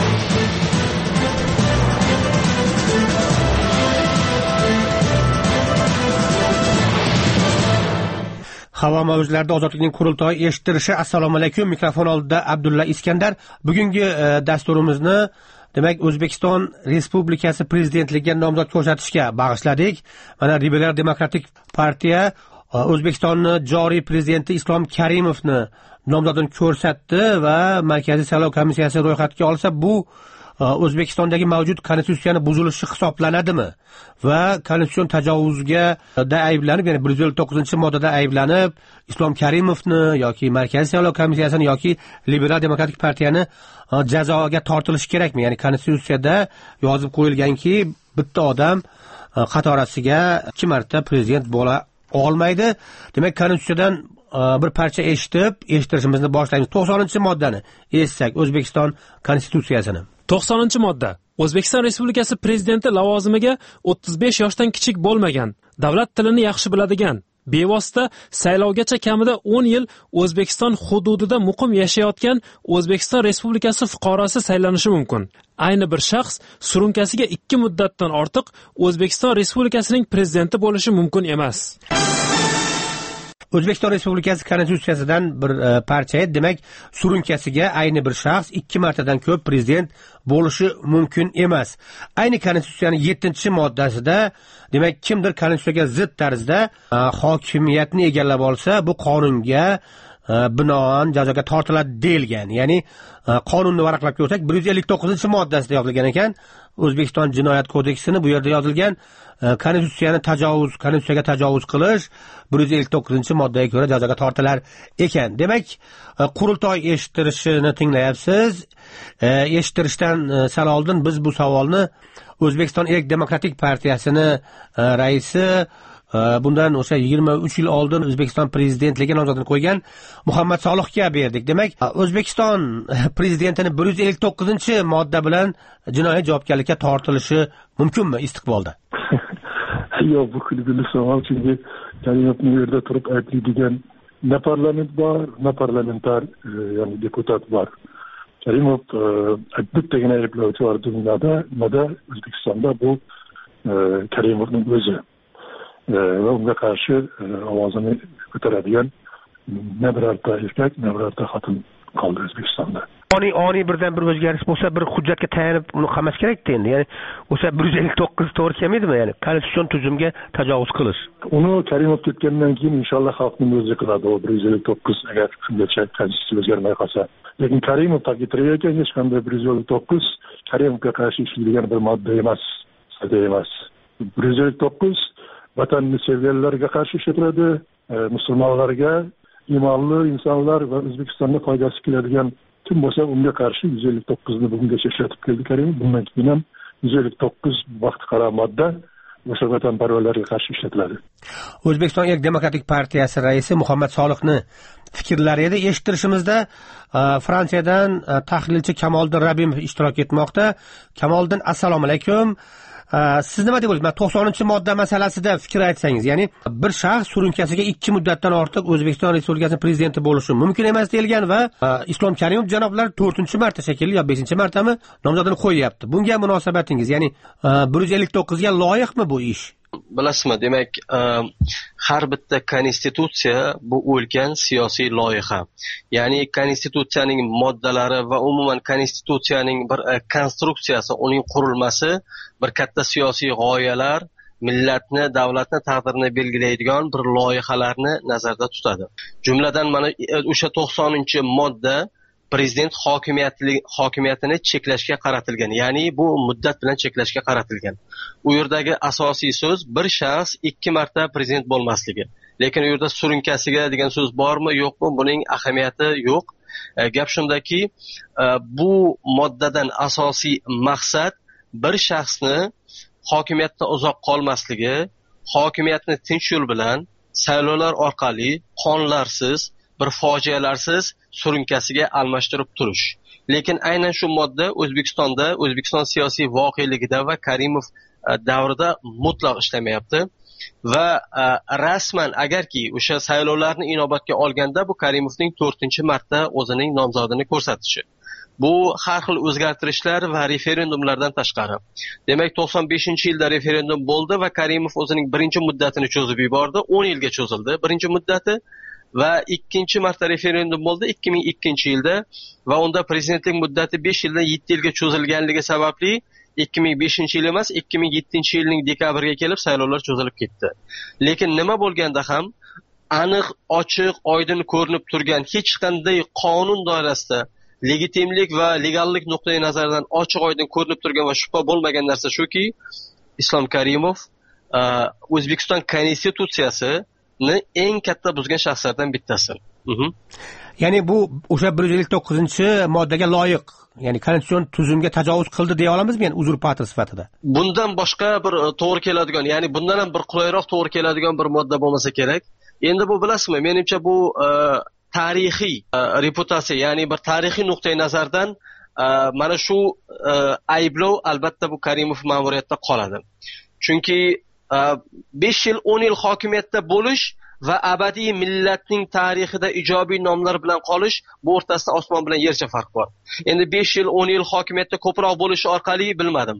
Havo mavzularida Ozodlikning Qurultoyi eshittirishi. Assalomu alaykum. Mikrofon oldida Abdulla Iskandar. Bugungi e, dasturimizni demak O'zbekiston Respublikasi prezidentligiga nomzod ko'rsatishga bag'ishladik. Mana Liberal Demokratik partiya O'zbekistonning joriy prezidenti Islom Karimovni nomzodini ko'rsatdi va Markaziy saylov komissiyasi ro'yxatga olsa, bu O'zbekistondagi mavjud konstitutsiyani buzilishi hisoblanadimi va konstitutsion tajovuzga da ayblanib, ya'ni bir yuz ellik to'qqizinchi moddada ayblanib Islom Karimovni yoki Markaziy saylov komissiyasini yoki Liberal Demokratik partiyani jazoga tortilishi kerakmi? Ya'ni konstitutsiyada yozib qo'yilganki, bitta odam qatorasiga ikki marta prezident bo'la olmaydi. Demak, konstitutsiyadan bir parcha eshitib, eshittirishimizni boshlaymiz. to'qsoninchi moddani essak, O'zbekiston konstitutsiyasini. to'qsoninchi modda. O'zbekiston Respublikasi prezidenti lavozimiga o'ttiz besh yoshdan kichik bo'lmagan, davlat tilini yaxshi biladigan, bevosita saylovgacha kamida o'n yil O'zbekiston hududida muqim yashayotgan O'zbekiston Respublikasi fuqarosi saylanishi mumkin. Ayni bir shaxs surunkasiga ikki muddatdan ortiq O'zbekiston Respublikasining prezidenti bo'lishi mumkin emas. O'zbekiston Respublikasi konstitutsiyasidan bir e, parcha, demak, surunkasiga ayni bir shaxs ikki martadan ko'p prezident bo'lishi mumkin emas. Ayni konstitutsiyaning yettinchi moddasida, demak, kimdir konstitutsiyaga zid tarzda e, hokimiyatni egallab olsa, bu qonunga e, binoan jazoga tortiladi deyilgan. Ya'ni e, qonunni varaqlab ko'rsak, bir yuz ellik to'qqizinchi moddasida yozilgan ekan. O'zbekiston Jinoyat kodeksini bu yerda yozilgan konstitutsiyani tajovuz, konstitutsiyaga tajovuz qilish bir yuz ellik to'qqizinchi moddaga ko'ra jazoga tortilar ekan. Demak, Qurultoy eshittirishini tinglayapsiz. Eshittirishdan sal oldin biz bu savolni O'zbekiston Erk Demokratik partiyasini raisi, bundan o'sha yigirma uch yil oldin O'zbekiston prezidentligiga nomzodini qo'ygan Muhammad Solihga berdik. Demak, O'zbekiston prezidentining bir yuz ellik to'qqizinchi modda bilan jinoiy javobgarlikka tortilishi mumkinmi istiqbolda? Yo'q, bu kulgili savol, chunki Karimovni bu yerda turib aytadigan ne parlament bor, ne parlamentar ya'ni deputat bor. Karimov bittagina ayblovchi bor dunyoda, nada O'zbekistonda bu Karimovning o'zi. Ve unga qarshi ovozini ko'taradigan ne birorta erkak, ne birorta xotin qoldi O'zbekistonda. Oni oni birdan bir o'zgarish bo'lsa, bir hujjatga tayanib uni qamash kerak-da endi. Ya'ni o'sha bir yuz ellik to'qqiz to'g'ri kelmaydimi? Ya'ni konstitutsion tuzumga tajovuz qilish. Uni Karimov ketgandan keyin inshaalloh xalqning o'zi qiladi. O bir yuz ellik to'qqiz agar shungacha konstitutsiya o'zgarmay qolsa. Lekin Karimov ta'kidlaydi ekan, hech qanday bir yuz ellik to'qqiz Karimovga qarshi ishlaydigan bir modda emas, sadya emas. bir yuz ellik to'qqiz vatanni sevganlarga qarshi ishlatiladi, musulmonlarga, iymonli insonlar va O'zbekistonga foydasi keladigan kim bo'lsa unga qarshi yuz ellik to'qqizni bugungacha ishlatib keldi Karimov. Bundan keyin ham yuz ellik to'qqiz vaqt qaro modda o'sha vatanparvarlarga qarshi ishlatiladi. O'zbekiston Erk demokratik partiyasi raisi Muhammad Solihni fikrlari edi. Eshittirishimizda Fransiyadan tahlilchi Kamoliddin Rabimov ishtirok etmoqda. Kamoliddin, assalomu alaykum. Siz nima deb o'ylaysiz? to'qsoninchi modda masalasida fikr aytsangiz, ya'ni bir shaxs surunkasiga ikki muddatdan ortiq O'zbekiston Respublikasining prezidenti bo'lishi mumkin emas deyilgan va Islom Karimov janoblari to'rtinchi marta shekilli yo beshinchi martami nomzodini qo'yyapti. Bunga munosabatingiz, ya'ni bir yuz ellik to'qqizga loyiqmi bu ish? Bilasizmi, demak, har bitta konstitutsiya bu o'lgan siyosiy loyiha. Ya'ni konstitutsiyaning moddalari va umuman konstitutsiyaning bir konstruksiyasi, uning qurilmasi bir katta siyosiy g'oyalar, millatni, davlatni taqdirini belgilaydigan bir loyihalarni nazarda tutadi. Jumladan mana o'sha to'qsoninchi modda prezident hokimiyatini cheklashga qaratilgan, ya'ni bu muddat bilan cheklashga qaratilgan. U yerdagi asosiy so'z bir shaxs ikki marta prezident bo'lmasligi. Lekin u yerda surunkasiga degan so'z bormi, yo'qmi, buning ahamiyati yo'q. Gap shundaki, bu moddadan asosiy maqsad bir shaxsni hokimiyatda uzoq qolmasligi, hokimiyatni tinch yo'l bilan saylovlar orqali qonlarsiz, bir fojialarsiz surunkasiga almashtirib turish. Lekin aynan shu modda O'zbekistonda, O'zbekiston siyosiy voqeligida va Karimov davrida mutlaq ishlamayapti va rasman agarki o'sha saylovlarni inobatga olganda bu Karimovning to'rtinchi marta o'zining nomzodini ko'rsatishi. Bu har xil o'zgartirishlar va referendumlardan tashqari. Demak, to'qson beshinchi yilda referendum bo'ldi va Karimov o'zining birinchi muddatini cho'zib yubordi, o'n yilga cho'zildi birinchi muddati. Va ikkinchi marta referendum bo'ldi ikki ming ikkinchi yilda va unda prezidentlik muddati besh yildan yetti yilga cho'zilganligi sababli ikki ming beshinchi yil emas, ikki ming yettinchi yilning dekabriga kelib saylovlar cho'zilib ketdi. Lekin nima bo'lganda ham aniq, ochiq, oydin ko'rinib turgan, hech qanday qonun doirasida legitimlik va legallik nuqtai nazaridan ochiq, oydin ko'rinib turgan va shubha bo'lmagan narsa shuki, Islom Karimov O'zbekiston konstitutsiyasi eng katta buzgan shaxslardan bittasi. Ya'ni bu o'sha bir yuz ellik to'qqizinchi moddaga loyiq, ya'ni konstitutsion tuzumga tajovuz qildi deya olamizmi, ya'ni uzurpator sifatida? Bundan boshqa bir to'g'ri keladigan, ya'ni bundan ham bir qulayroq to'g'ri keladigan bir modda bo'lmasa kerak. Endi bu bilasizmi, menimcha bu tarixiy reputatsiya, ya'ni bir tarixiy nuqtai nazardan mana shu ayblov albatta bu Karimov ma'muriyatda qoladi. Chunki besh yil, o'n yil hokimiyatda bo'lish va abadiy millatning tarixida ijobiy nomlar bilan qolish, bu o'rtasida osmon bilan yercha farq bor. Endi besh yil, o'n yil hokimiyatda ko'proq bo'lishi orqali bilmadim.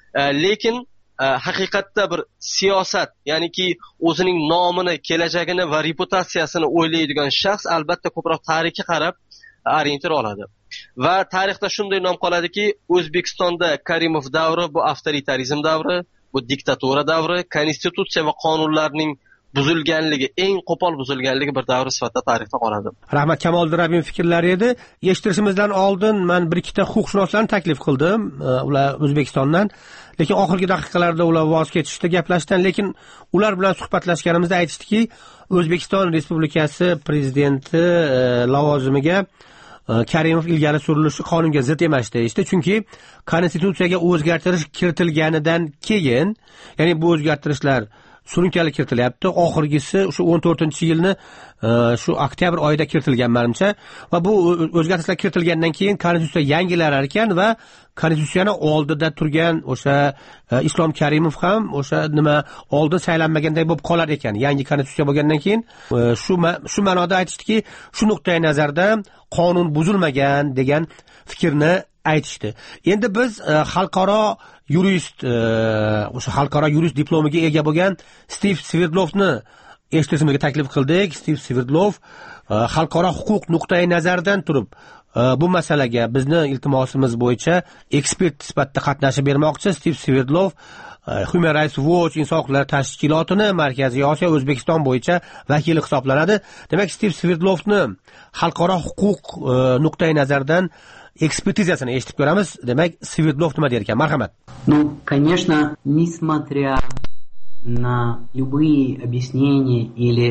Lekin haqiqatda bir siyosat, ya'niki o'zining nomini, kelajagini va reputatsiyasini o'ylaydigan shaxs albatta ko'proq tarixga qarab orientir oladi. Va tarixda shunday nom qoladiki, O'zbekistonda Karimov davri bu avtoritarizm davri, bu diktatura davri, konstitutsiya va qonunlarning buzilganligi, eng qo'pol buzilganligi bir davr sifatida tarixda qoladi. Rahmat, Kamoliddin Rabimov fikrlari edi. Eshittirishimizdan oldin men bir ikkita huquqshunoslarni taklif qildim, ular O'zbekistondan, lekin oxirgi daqiqalarda ular voz kechishdi gaplashishdan, lekin ular bilan suhbatlashganimizda aytishdiki, O'zbekiston Respublikasi prezidenti lavozimiga Karimov ilgari surilishi qonunga zid emas deyishdi, chunki konstitutsiyaga o'zgartirish kiritilganidan keyin, ya'ni bu o'zgartirishlar surunkali kiritilyapti. Oxirgisi shu o'n to'rtinchi yilni shu oktyabr oyida kiritilgan menimcha, va bu o'zgartirishlar kiritilgandan keyin konstitutsiya yangilanar ekan va konstitutsiyani oldida turgan o'sha Islom Karimov ham o'sha nima oldin saylanmaganday bo'lib qolar ekan. Yangi konstitutsiya bo'lgandan keyin shu shu ma'noda aytishdiki, shu nuqtai nazarda qonun buzilmagan degan fikrni aytishdi. Endi biz xalqaro yurist, o'sha xalqaro yurist diplomiga ega bo'lgan Stiv Sverdlovni eshitishimizga taklif qildik. Stiv Sverdlov xalqaro huquq nuqtai nazaridan turib bu masalaga bizni iltimosimiz bo'yicha ekspert sifatida qatnashib bermoqchi. Stiv Sverdlov Human Rights Watch inson huquqlari tashkilotini Markaziy Osiyo O'zbekiston bo'yicha vakili hisoblanadi. Demak, Stiv Sverdlovni xalqaro huquq nuqtai nazaridan ekspertizasini eshitib ko'ramiz. Demak, Sverdlov nima der ekan? Marhamat. Ну, конечно, несмотря на любые объяснения или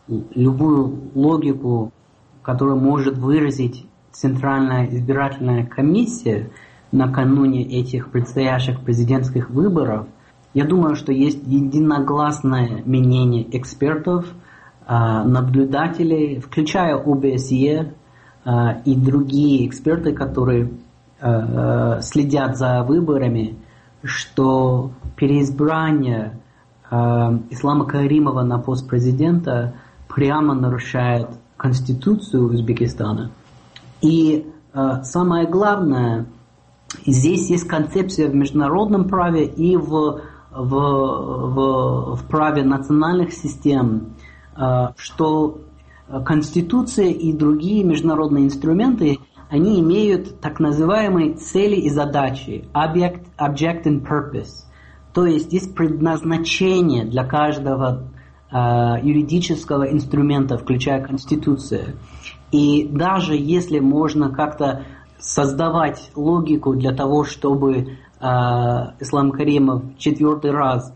любую логику, которую может выразить Центральная избирательная комиссия накануне этих предстоящих президентских выборов, я думаю, что есть единогласное мнение экспертов, наблюдателей, включая о бэ эс е и другие эксперты, которые следят за выборами, что переизбрание Ислама Каримова на пост президента прямо нарушает Конституцию Узбекистана. И самое главное, здесь есть концепция в международном праве и в, в, в, в праве национальных систем, что Конституция и другие международные инструменты, они имеют так называемые цели и задачи, object, object and purpose. То есть есть предназначение для каждого э, юридического инструмента, включая Конституцию. И даже если можно как-то создавать логику для того, чтобы э, Ислам Каримов четвертый раз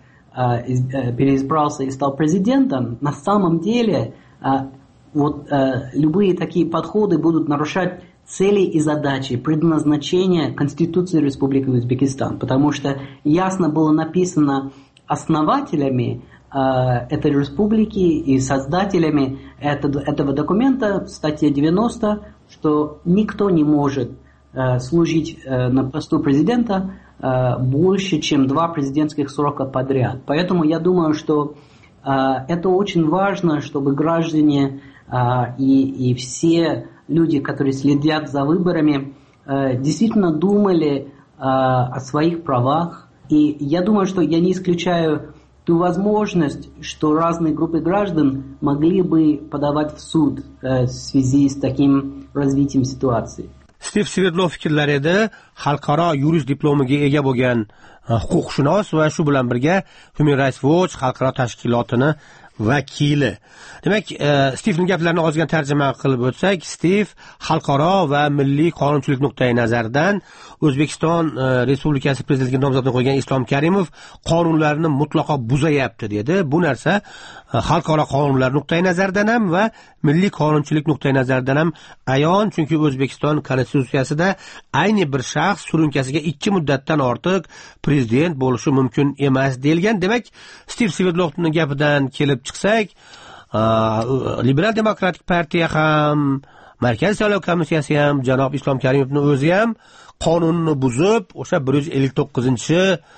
э, переизбрался и стал президентом, на самом деле э, вот, э, любые такие подходы будут нарушать цели и задачи, предназначения Конституции Республики Узбекистан, потому что ясно было написано основателями э, этой республики и создателями этого, этого документа в статье девяносто, что никто не может э, служить э, на посту президента э, больше, чем два президентских срока подряд. Поэтому я думаю, что э, это очень важно, чтобы граждане э, и, и все люди, которые следят за выборами, действительно думали о своих правах. И я думаю, что я не исключаю ту возможность, что разные группы граждан могли бы подавать в суд в связи с таким развитием ситуации. Stiv Svedlov fikrlarida xalqaro yurist diplomiga ega bo'lgan huquqshunos va shu bilan birga Human Rights Watch xalqaro tashkilotini vakili. Demak, Stivning gaplarini ozgina tarjima qilib o'tsak, Stiv xalqaro va milliy qonunchilik nuqtai nazaridan O'zbekiston Respublikasi prezidentligiga nomzodni qo'ygan Islom Karimov qonunlarni mutlaqo buzayapti dedi. Bu narsa xalqaro qonunlar nuqtai nazaridan ham va milliy qonunchilik nuqtai nazaridan ham ayon, chunki O'zbekiston konstitutsiyasida ayni bir shaxs surunkasiga ikki muddatdan ortiq prezident bo'lishi mumkin emas deyilgan. Demak, Stiv Svedlovning gapidan kelib chiqsak, Liberal Demokratik partiya ham, Markaziy saylov komissiyasi ham janob Islom Karimovning o'zi ham qonunni buzib, o'sha bir yuz ellik to'qqizinchi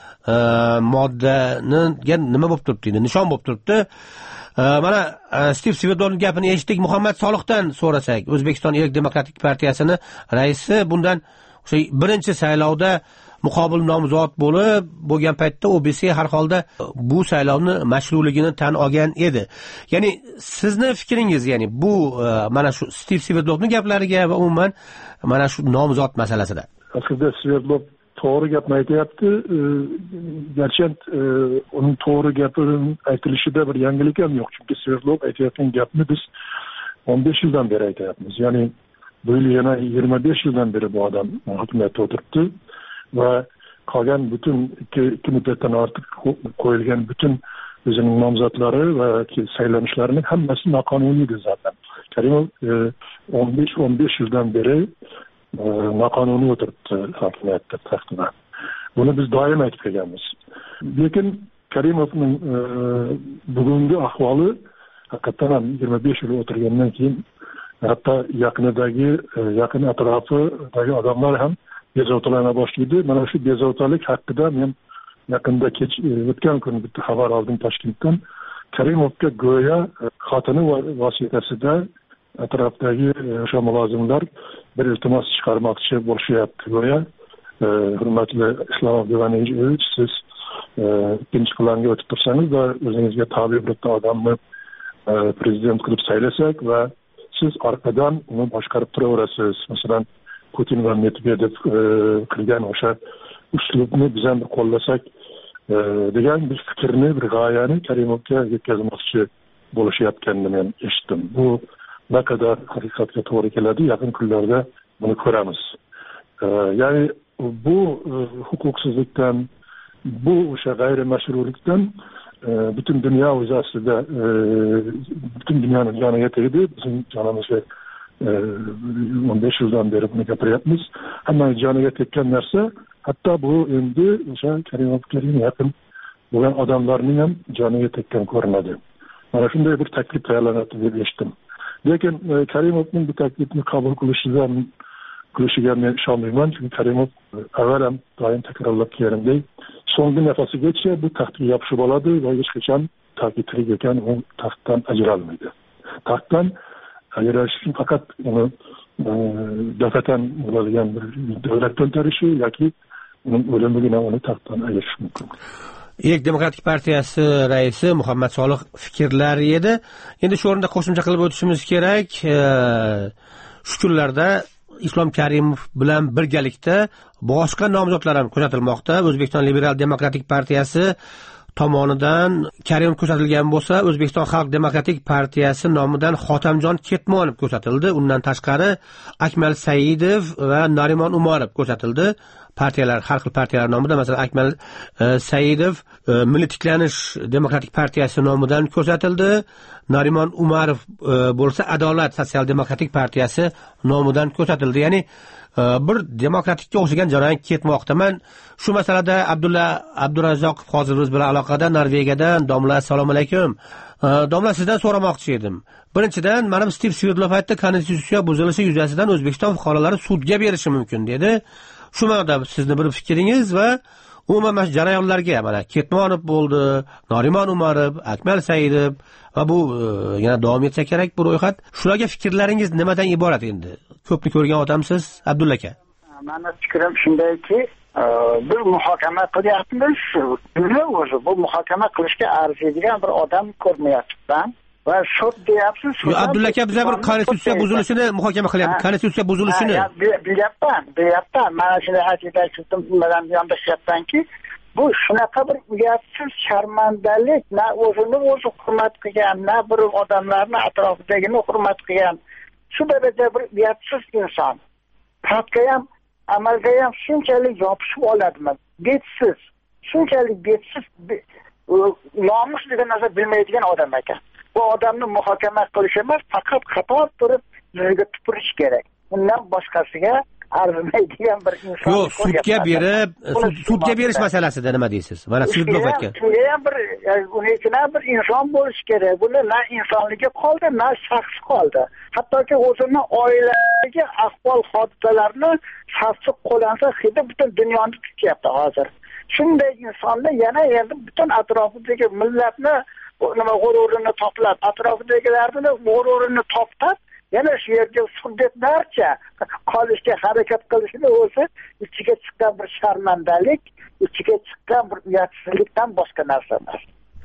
moddani nima bo'lib turibdi, nishon bo'lib turibdi. Mana Stiv Svedlovning gapini eshitdik. Muhammad Solihdan so'rasak, O'zbekiston Erk Demokratik partiyasining raisi bundan o'sha birinchi saylovda muqobil nomzod bo'lib bo'lgan paytda O B C har holda bu saylovni mashruligini tan olgan edi. Ya'ni sizni fikringiz, ya'ni bu mana shu Stiv Svedlovning gaplariga va umuman mana shu nomzod masalasida. Aslida Svedlov to'g'ri gapni aytyapti. Garchi uning to'g'ri gapining aytilishida bir yangilik ham yo'q, chunki Svedlov aytayotgan gapni biz o'n besh yildan beri aytyapmiz. Ya'ni bu yil yana yigirma besh yildan beri bu odam hukumatda o'tiribdi va qolgan butun ikki, ikki muddatdan ortiq qo'yilgan butun o'zining nomzodlari va saylanishlarining hammasi noqonuniydi zaten. Karimov o'n besh o'n besh yildan beri noqonuniy o'tiribdi hokimiyatda taxtida. Buni biz doim aytib kelganmiz. Lekin Karimovning bugungi ahvoli haqiqatan ham yigirma besh yil o'tirgandan keyin hatto yaqinidagi yaqin atrofidagi odamlar ham bezovtalana boshlaydi. Mana shu bezovtalik haqida men yaqinda kech o'tgan kuni bitta xabar oldim Toshkentdan. Karimovga go'yo xotini vositasida atrofdagi o'sha mulozimlar bir iltimos chiqarmoqchi bo'lishyapti. Go'yo hurmatli Islom Abdug'aniyevich, siz ikkinchi planga o'tib tursangiz va o'zingizga tabi bitta odamni prezident qilib saylasak va siz orqadan uni boshqarib turaverasiz. Masalan, Putin va Medvedev qilgan o'sha uslubni biz ham qo'llasak degan bir fikrni, bir g'oyani Karimovga yetkazmoqchi bo'lishayotganini men eshitdim. Bu naqadar haqiqatga to'g'ri keladi. Yaqin kunlarda buni ko'ramiz. Ya'ni bu huquqsizlikdan, bu o'sha g'ayrimashrulikdan butun dunyo o'zi aslida butun dunyoni joniga tegdi. Bizim jonimizga o'n besh yildan beri buni gapiryapmiz. Hammani joniga tekkan narsa, hatto bu endi o'sha Karimovga yaqin bo'lgan odamlarning ham joniga tekkan ko'rinadi. Mana shunday bir taklif tayyorlanadi deb eshitdim. Lekin Karimovning bu taklifni qabul qilishidan qilishiga men ishonmayman, chunki Karimov avval ham doim takrorlab kelganday, so'nggi nafasigacha bu taxtga yopishib oladi va hech qachon toki tirik ekan u taxtdan ajralmaydi. Taxtdan ajralish uchun faqat uni dafatan bo'ladigan bir davlat to'ntarishi yoki uning o'limigina uni taxtdan ajratish mumkin. Ilk Demokratik partiyasi raisi Muhammad Solih fikrlari edi. Endi shu o'rinda qo'shimcha qilib o'tishimiz kerak. Shu kunlarda Islom Karimov bilan birgalikda boshqa nomzodlar ham ko'rsatilmoqda. O'zbekiston Liberal Demokratik partiyasi tomonidan Karimov ko'rsatilgan bo'lsa, O'zbekiston Xalq Demokratik partiyasi nomidan Xotamjon Ketmonov ko'rsatildi. Undan tashqari Akmal Saidov va Narimon Umarov ko'rsatildi. Partiyalar, har xil partiyalar nomidan, masalan, Akmal e, Saidov e, Milliy tiklanish demokratik partiyasi nomidan ko'rsatildi. Narimon Umarov e, bo'lsa Adolat sotsial demokratik partiyasi nomidan ko'rsatildi. Ya'ni e, bir demokratikka o'xshagan jarayon ketmoqda. Men shu masalada Abdulla Abdurazzoqov hozir biz bilan aloqada, Norvegiyadan. Domla, assalomu alaykum. E, Domla, sizdan so'ramoqchi edim. Birinchidan, mana Stiv Sverdlov aytdi, konstitutsiya buzilishi yuzasidan O'zbekiston fuqarolari sudga berishi mumkin dedi. Shu ma'noda sizni bir fikringiz va umuman jarayonlarga, mana Ketmonov bo'ldi, Narimon Umarov, Akmal Saidov va bu yana davom etsa kerak bu ro'yxat. Shularga fikrlaringiz nimadan iborat endi? Ko'pni ko'rgan odamsiz, Abdulla aka. Meni fikrim shundayki, bir muhokama qilyapmiz. Buni o'zi bu muhokama qilishga arziydigan bir odam ko'rmayapman. Va sud deyapsiz. Yo, Abdulla aka, biz bir konstitutsiya buzilishini muhokama qilyapmiz. Konstitutsiya buzilishini. Bilyapman, bilyapman. Mana shunday aytishim bilan yondashyapmanki, bu shunaqa bir uyatsiz sharmandalik, na o'zini o'zi hurmat qilgan, na bir odamlarni atrofidagini hurmat qilgan. Shu darajada bir uyatsiz inson. Xalqqa ham, amalga ham shunchalik yopishib oladimi? Betsiz, shunchalik betsiz, nomus degan narsa bilmaydigan odam ekan. Bu odamni muhokama qilish emas, faqat qator turib yuziga tupurish kerak. Undan boshqasiga arzimaydigan bir inson. Yo'q, sudga berib, sudga berish masalasida nima deysiz? Mana siz bu aytgan. Unga ham bir unikina bir inson bo'lish kerak. Buni na insonligi qoldi, na shaxs qoldi. Hattoki o'zini oiladagi ahvol hodisalarni sassiq qo'lansa hidi butun dunyoni tutyapti hozir. Shunday insonni yana endi butun atrofidagi millatni nima g'ururini toplab, atrofidagilarni g'ururini to'xtab, yana shu yerga suddetlarcha qolishga harakat qilishni o'zi ichiga chiqqan bir sharmandalik, ichiga chiqqan bir uyatsizlikdan boshqa narsa emas.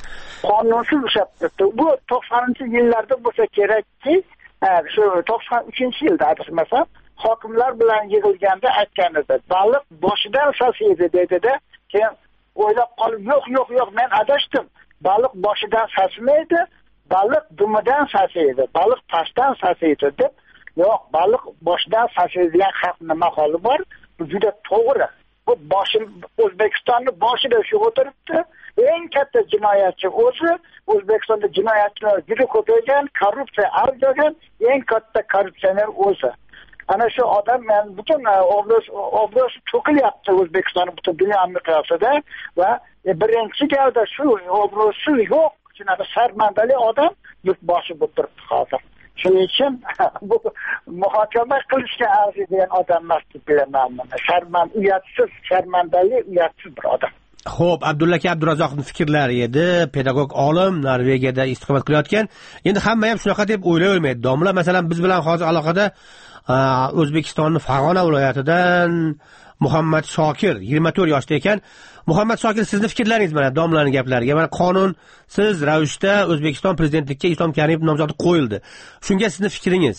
Qonunsiz ushlab turibdi. Bu to'qsoninchi yillarda bo'lsa kerakki, shu to'qson uchinchi yilda adashmasam, hokimlar bilan yig'ilganda aytgan edi. Baliq boshidan sasiydi dedi-da, keyin o'ylab qolib, yo'q, yo'q, yo'q, men adashdim. Baliq boshidan sasmaydi, baliq dumidan sasiydi, baliq pastdan sasiydi deb, yo'q, baliq boshidan sasiydigan xalq nima holi bor? Bu juda to'g'ri. Bu boshim O'zbekistonning boshida shu o'tiribdi. Eng katta jinoyatchi o'zi, O'zbekistonda jinoyatchilar juda ko'paygan, korrupsiya avjagan, eng katta korrupsioner o'zi. Ana shu odam men butun obro'si obro'si to'kilyapti O'zbekistonning butun dunyo miqyosida va birinchi galda shu obro'si yo'q, shunaqa sharmandali odam yurtboshi bo'lib turibdi hozir. Shuning uchun bu muhokama qilishga arziydigan odam emas deb bilaman. Sharmand, uyatsiz, sharmandali, uyatsiz bir odam. Xo'p, Abdulla aka Abdurazzoqning fikrlari edi, pedagog olim, Norvegiyada istiqomat qilayotgan. Endi hamma ham shunaqa deb o'ylayolmaydi. Domla, masalan, biz bilan hozir aloqada O'zbekistonning Farg'ona viloyatidan Muhammad Shokir yigirma to'rt yoshda ekan. Muhammad Shokir, sizning fikrlaringiz mana domlaning gaplariga. Mana qonunsiz ravishda O'zbekiston prezidentlikka Islom Karimov nomzodi qo'yildi. Shunga sizning fikringiz?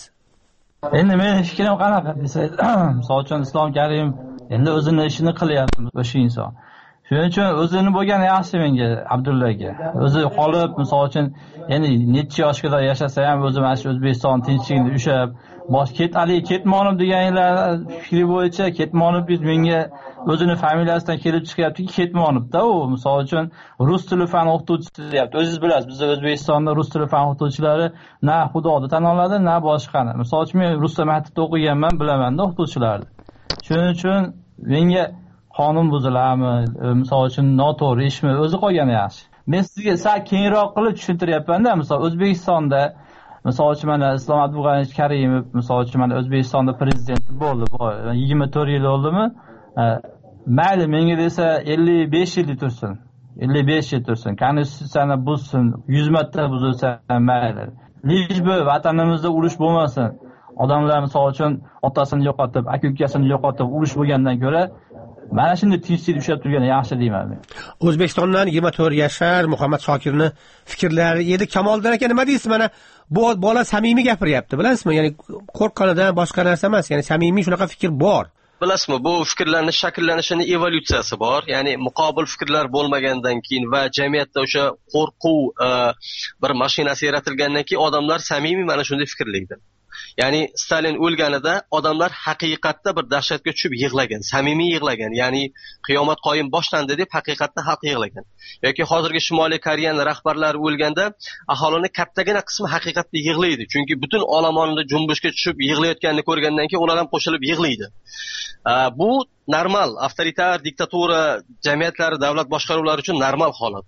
Endi mening fikrim qanaqa desangiz, misol uchun Islom Karimov endi o'zining ishini qilyapti o'sha inson. shuning uchun o'zini bo'lgani yaxshi menga, Abdullaga. O'zi qolib, misol uchun, ya'ni necha yoshga qadar yashasa ham o'zi mana shu O'zbekiston tinchligini ushlab, bosh ket ali ketmonib deganlar fikri bo'yicha ketmonib menga o'zini familiyasidan kelib chiqyaptiki, ketmonibda u. Misol uchun rus tili fan o'qituvchisi deyapti. O'zingiz bilasiz, bizda O'zbekistonda rus tili fan o'qituvchilari na Xudoni tan oladi, na boshqani. Misol uchun men rus maktabida o'qiganman, bilaman-da o'qituvchilarni. Shuning uchun menga qonun buziladimi, misol uchun noto'g'ri ishmi, o'zi qolgani yaxshi. Men sizga sal kengroq qilib tushuntiryapman-da, misol O'zbekistonda misol uchun mana Islom Abdug'anich Karimov misol uchun mana O'zbekistonda prezident bo'ldi, yigirma to'rt yil bo'ldimi? Mayli menga desa ellik besh yil tursin. ellik besh yil tursin. Konstitutsiyani buzsin, yuz marta buzilsa mayli. Lijbi vatanimizda urush bo'lmasin. Odamlar misol uchun otasini yo'qotib, aka-ukasini yo'qotib urush bo'lgandan ko'ra mana shunday tinchlik ushlab turgani yaxshi deyman men. O'zbekistondan yigirma to'rt yashar Muhammad Shokirni fikrlari edi. Kamoliddin aka nima deysiz? Mana bu bola samimiy gapiryapti, bilasizmi? Ya'ni qo'rqqanidan boshqa narsa emas, ya'ni samimiy shunaqa fikr bor. Bilasizmi, bu fikrlarning shakllanishini evolyutsiyasi bor. Ya'ni muqobil fikrlar bo'lmagandan keyin va jamiyatda o'sha qo'rquv bir mashinasi yaratilgandan keyin odamlar samimiy mana shunday fikrlaydi. Ya'ni Stalin o'lganida odamlar haqiqatda bir dahshatga tushib yig'lagan, samimiy yig'lagan. Ya'ni qiyomat qoyim boshlandi deb haqiqatda xalq yig'lagan. Yoki hozirgi Shimoliy Koreyaning rahbarlari o'lganda aholining kattagina qismi haqiqatda yig'laydi. Chunki butun olamonni junbushga tushib yig'layotganini ko'rgandan keyin ular ham qo'shilib yig'laydi. Bu normal, avtoritar diktatura jamiyatlari, davlat boshqaruvlari uchun normal holat.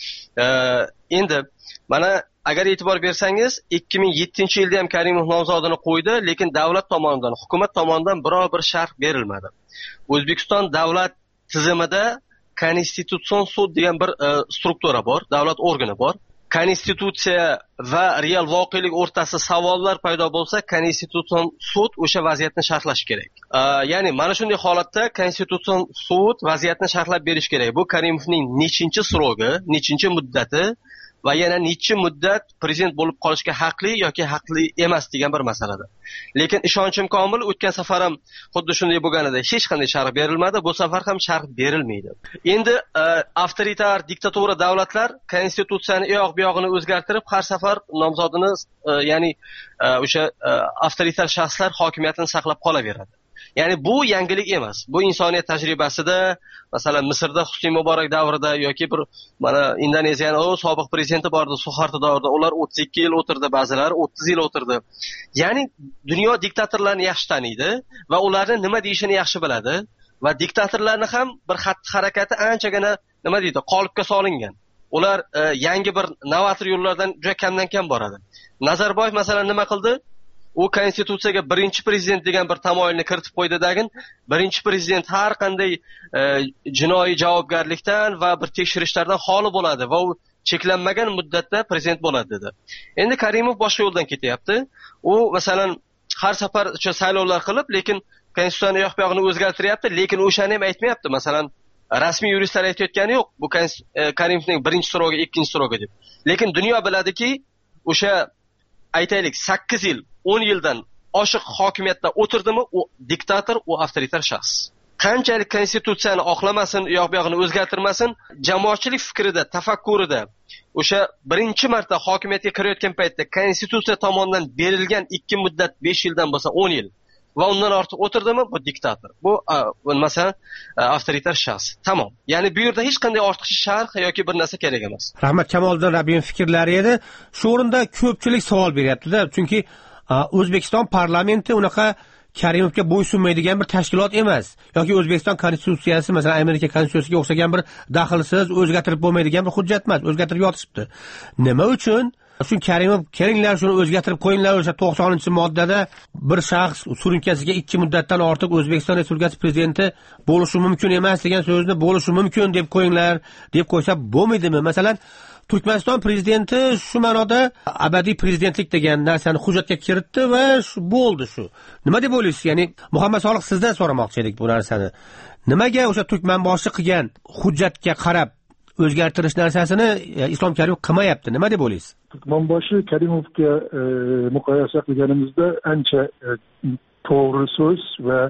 Endi mana agar e'tibor bersangiz, ikki ming yettinchi yilda ham Karimov nomzodini qo'ydi, lekin davlat tomonidan, hukumat tomonidan biror bir sharh berilmadi. O'zbekiston davlat tizimida Konstitutsion sud degan bir uh, struktura bor, davlat organi bor. Konstitutsiya va real voqelik o'rtasida savollar paydo bo'lsa, Konstitutsion sud o'sha vaziyatni sharhlash kerak. Uh, ya'ni mana shunday holatda Konstitutsion sud vaziyatni sharhlab berish kerak. Bu Karimovning nechinchi srogi, nechinchi muddati va yana necha muddat prezident bo'lib qolishga haqli yoki haqli emas degan bir masalada. Lekin ishonchim komil, o'tgan safar ham xuddi shunday bo'lganida hech qanday sharh berilmadi, bu safar ham sharh berilmaydi. Endi uh, avtoritar diktatura davlatlar konstitutsiyani oyoq buyog'ini o'zgartirib, har safar nomzodini uh, ya'ni uh, o'sha uh, avtoritar shaxslar hokimiyatini saqlab qolaveradi. Ya'ni bu yangilik emas. Bu insoniyat tajribasida, masalan, Misrda Husni Muborak davrida yoki bir mana Indoneziyaning o sobiq prezidenti bordi, Suharto davrida, ular o'ttiz ikki yil o'tirdi, ba'zilari o'ttiz yil o'tirdi. Ya'ni dunyo diktatorlarni yaxshi taniydi va ularning nima deyishini yaxshi biladi va diktatorlarni ham bir xatti-harakati anchagina nima deydi, qolipga solingan. Ular e, yangi bir novator yo'llardan juda kamdan kam boradi. Nazarboyev masalan nima qildi? U konstitutsiyaga birinchi prezident degan bir tamoyilni kiritib qo'ydidagin, birinchi prezident har qanday e, jinoiy javobgarlikdan va bir tekshirishlardan xoli bo'ladi va u cheklanmagan muddatda prezident bo'ladi dedi. Endi Karimov boshqa yo'ldan ketyapti. U masalan har safar o'sha saylovlar qilib, lekin konstitutsiyani yo'q buyog'ini o'zgartiryapti, lekin o'shani ham aytmayapti. Masalan, rasmiy yuristlar aytayotgani yo'q, bu Karimovning birinchi so'rovi, ikkinchi so'rovi deb. Lekin dunyo biladiki, o'sha aytaylik sakkiz yil o'n yildan oshiq hokimiyatda o'tirdimi, u diktator, u avtoritar shaxs. Qanchalik konstitutsiyani oqlamasin, yo'q buyog'ini o'zgartirmasin, jamoatchilik fikrida, tafakkurida o'sha birinchi marta hokimiyatga kirayotgan paytda konstitutsiya tomonidan berilgan ikki muddat besh yildan bo'lsa o'n yil va undan ortiq o'tirdimi, bu diktator. Bu masalan avtoritar shaxs. Tamom. Ya'ni bu yerda hech qanday ortiqcha sharh yoki bir narsa kerak emas. Rahmat Kamoliddin Rabbiyning fikrlari edi. Shu o'rinda ko'pchilik savol beryapti-da, chunki O'zbekiston parlamenti unaqa Karimovga bo'ysunmaydigan bir tashkilot emas. Yoki O'zbekiston konstitutsiyasi, masalan, Amerika konstitutsiyasiga o'xshagan bir daxlsiz o'zgartirib bo'lmaydigan bir hujjat emas, o'zgartirib yotishibdi. Nima uchun? Shu Karimov kelinglar shuni o'zgartirib qo'yinglar, o'sha to'qsoninchi moddada bir shaxs surunkasiga ikki muddatdan ortiq O'zbekiston Respublikasi prezidenti bo'lishi mumkin emas degan so'zni bo'lishi mumkin deb qo'yinglar, deb qo'ysa bo'lmaydimi? Masalan, Turkmaniston prezidenti shu ma'noda abadiy prezidentlik degan narsani hujjatga kiritdi va shu bo'ldi shu. Nima deb o'ylaysiz? Ya'ni Muhammad Soliq sizdan so'ramoqchi edik bu narsani. Nimaga o'sha Turkmanboshi qilgan hujjatga qarab o'zgartirish narsasini Islom Karimov qilmayapti? Nima deb o'ylaysiz? Turkmanboshi Karimovga e, muqoyasa qilganimizda ancha e, to'g'ri so'z va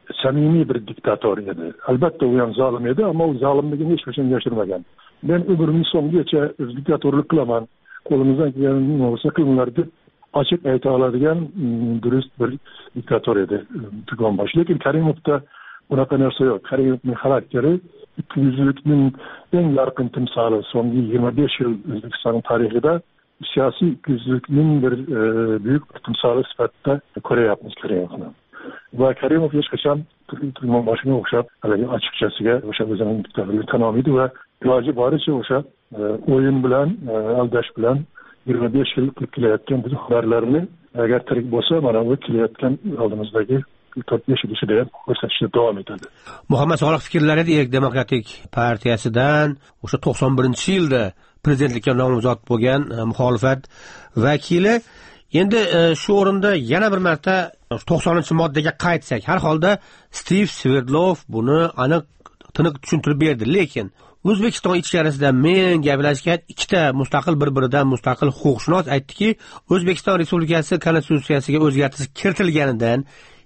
samimiy bir diktator edi. Albatta u ham zolim edi, ammo u zolimligini hech qachon yashirmagan. Men umrimning so'ngigacha diktatorlik qilaman, qo'limizdan kelganini nima bo'lsa qilinglar deb ochiq ayta oladigan durust bir diktator edi Turg'unbosh. Lekin Karimovda bunaqa narsa yo'q. Karimovning xarakteri ikkiyuzlikning eng yorqin timsoli. So'nggi yigirma besh yil O'zbekiston tarixida siyosiy ikkiyuzlikning bir buyuk bir timsoli sifatida ko'ryapmiz Karimovni. Va Karimov hech qachon Turg'unboshga o'xshab haligi ochiqchasiga o'sha o'zining diktatorligini tan olmaydi va iloji boricha o'sha o'yin bilan, aldash bilan yigirma besh yil qilib kelayotgan bu xabarlarni agar tirik bo'lsa, mana bu kelayotgan oldimizdagi to'rt besh yil ichida ham ko'rsatishda davom etadi. Muhammad Solih fikrlari Erk Demokratik partiyasidan o'sha to'qson birinchi yilda prezidentlikka nomzod bo'lgan muxolifat vakili endi shu o'rinda yana bir marta to'qsoninchi moddaga qaytsak, har holda Stiv Sverdlov buni aniq tiniq tushuntirib berdi, lekin O'zbekiston ichkarisida men gaplashgan ikkita mustaqil bir-biridan mustaqil huquqshunos aytdiki, O'zbekiston Respublikasi konstitutsiyasiga o'zgartirish kiritilganidan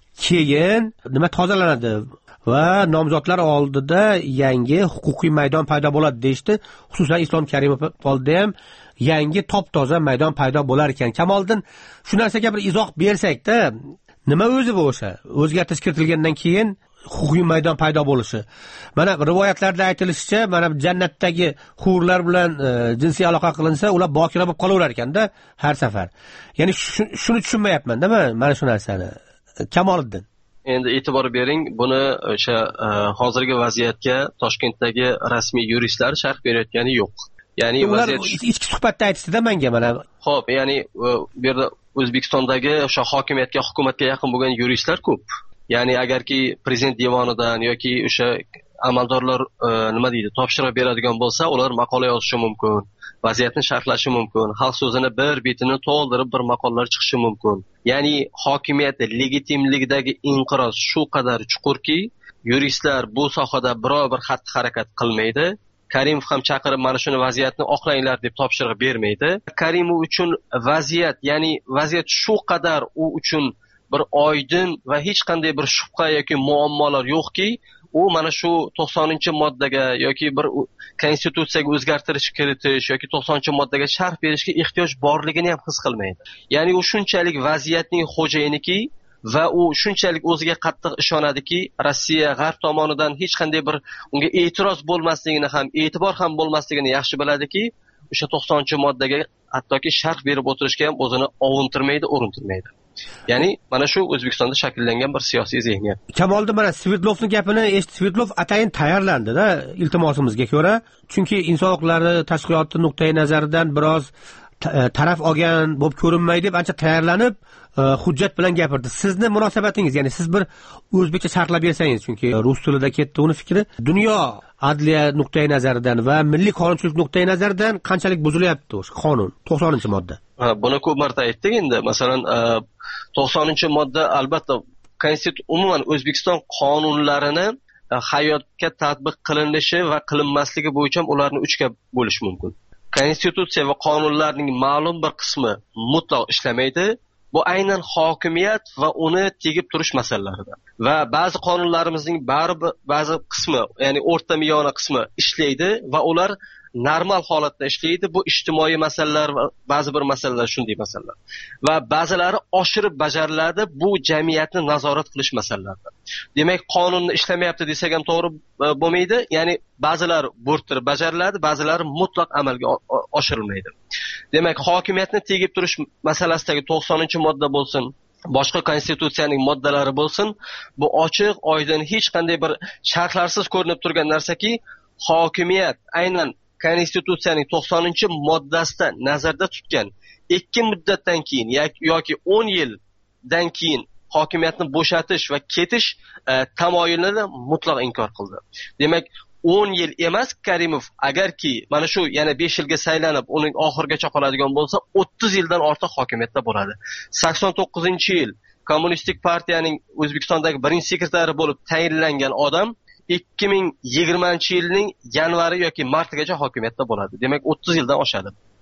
keyin nima tozalanadi va nomzodlar oldida yangi huquqiy maydon paydo bo'ladi deyishdi. Xususan Islom Karimov oldida ham yangi top-toza maydon paydo bo'lar ekan. Kamoliddin, shu narsaga bir izoh bersak-da, nima o'zi bu o'sha o'zgartirish kiritilgandan keyin huquqiy maydon paydo bo'lishi? Mana rivoyatlarda aytilishicha, mana jannatdagi hurlar bilan e, jinsiy aloqa qilinsa, ular bokira bo'lib qolaverar ekanda har safar. Ya'ni shuni tushunmayapman-da men mana shu narsani. Kamoliddin, endi e'tibor bering, buni o'sha hozirgi vaziyatga Toshkentdagi rasmiy yuristlar sharh berayotgani yo'q. Ya'ni vaziyat ichki suhbatda aytishdi-da menga mana. Xo'p, ya'ni bu yerda O'zbekistondagi o'sha hokimiyatga, hukumatga yaqin bo'lgan yuristlar ko'p. Ya'ni agarki prezident devonidan yoki o'sha amaldorlar nima deydi, topshiriq beradigan bo'lsa, ular maqola yozishi mumkin, vaziyatni sharhlashi mumkin, xalq so'zini bir betini to'ldirib bir maqolalar chiqishi mumkin. Ya'ni hokimiyat legitimligidagi inqiroz shu qadar chuqurki, yuristlar bu sohada biror bir xatti-harakat qilmaydi. Karimov ham chaqirib mana shuni vaziyatni oqlanglar deb topshiriq bermaydi. Karimov uchun vaziyat, ya'ni vaziyat shu qadar u uchun bir oydin va hech qanday bir shubha yoki muammolar yo'qki, u mana shu to'qsoninchi moddaga yoki bir konstitutsiyaga o'zgartirish kiritish yoki to'qsoninchi moddaga sharh berishga ehtiyoj borligini ham his qilmaydi. Ya'ni u shunchalik vaziyatning xo'jayiniki va u shunchalik o'ziga qattiq ishonadiki, Rossiya g'arb tomonidan hech qanday bir unga e'tiroz bo'lmasligini ham, e'tibor ham bo'lmasligini yaxshi biladiki, o'sha to'qsoninchi moddaga hattoki sharh berib o'tirishga ham o'zini ovuntirmaydi, urintirmaydi. Ya'ni mana shu O'zbekistonda shakllangan bir siyosiy zihniyat. Kamoliddin, mana Sverdlovning gapini eshitib, Sverdlov atayin tayyorlandi-da iltimosimizga ko'ra, chunki inson huquqlari tashkiloti nuqtai nazaridan biroz taraf olgan bo'lib ko'rinmaydi deb ancha tayyorlanib hujjat bilan gapirdi. Sizni munosabatingiz, ya'ni siz bir o'zbekcha sharhlab bersangiz, chunki rus tilida ketdi uni fikri, dunyo adliya nuqtai nazaridan va milliy qonunchilik nuqtai nazaridan qanchalik buzilyapti o'sha qonun to'qsoninchi modda? Ha, buni ko'p marta aytdik endi. Masalan, to'qsoninchi modda albatta konstitutsiya umuman O'zbekiston qonunlarini hayotga tatbiq qilinishi va qilinmasligi bo'yicha ularni uchga bo'lish mumkin. Konstitutsiya va qonunlarning ma'lum bir qismi mutlaq ishlamaydi. Bu aynan hokimiyat va uni tegib turish masalalaridir. Va ba'zi qonunlarimizning baribir ba'zi qismi, ya'ni o'rta miyona qismi ishlaydi va ular normal holatda ishlaydi. Bu ijtimoiy masalalar va ba'zi bir masalalar shunday masalalar. Va ba'zilari oshirib bajariladi. Bu jamiyatni nazorat qilish masalalaridir. Demak, qonunni ishlamayapti desak ham to'g'ri bo'lmaydi. Ya'ni ba'zilari bo'rttirib bajariladi, ba'zilari mutlaq amalga oshirilmaydi. Demak, hokimiyatni tegib turish masalasidagi to'qsoninchi modda bo'lsin, boshqa konstitutsiyaning moddalari bo'lsin, bu ochiq, oydin, hech qanday bir sharhlarsiz ko'rinib turgan narsaki, hokimiyat aynan konstitutsiyaning to'qsoninchi moddasida nazarda tutgan ikki muddatdan keyin yoki o'n yildan keyin hokimiyatni bo'shatish va ketish e, tamoyilini mutlaq inkor qildi. Demak, o'n yil emas, Karimov agarki mana shu yana besh yilga saylanib, uning oxirigacha qoladigan bo'lsa, o'ttiz yildan ortiq hokimiyatda bo'ladi. sakson to'qqizinchi yil Kommunistik partiyaning O'zbekistondagi birinchi sekretari bo'lib tayinlangan odam ikki ming yigirmanchi yilning yanvari yoki martigacha hokimiyatda bo'ladi. Demak, o'ttiz yildan oshadi.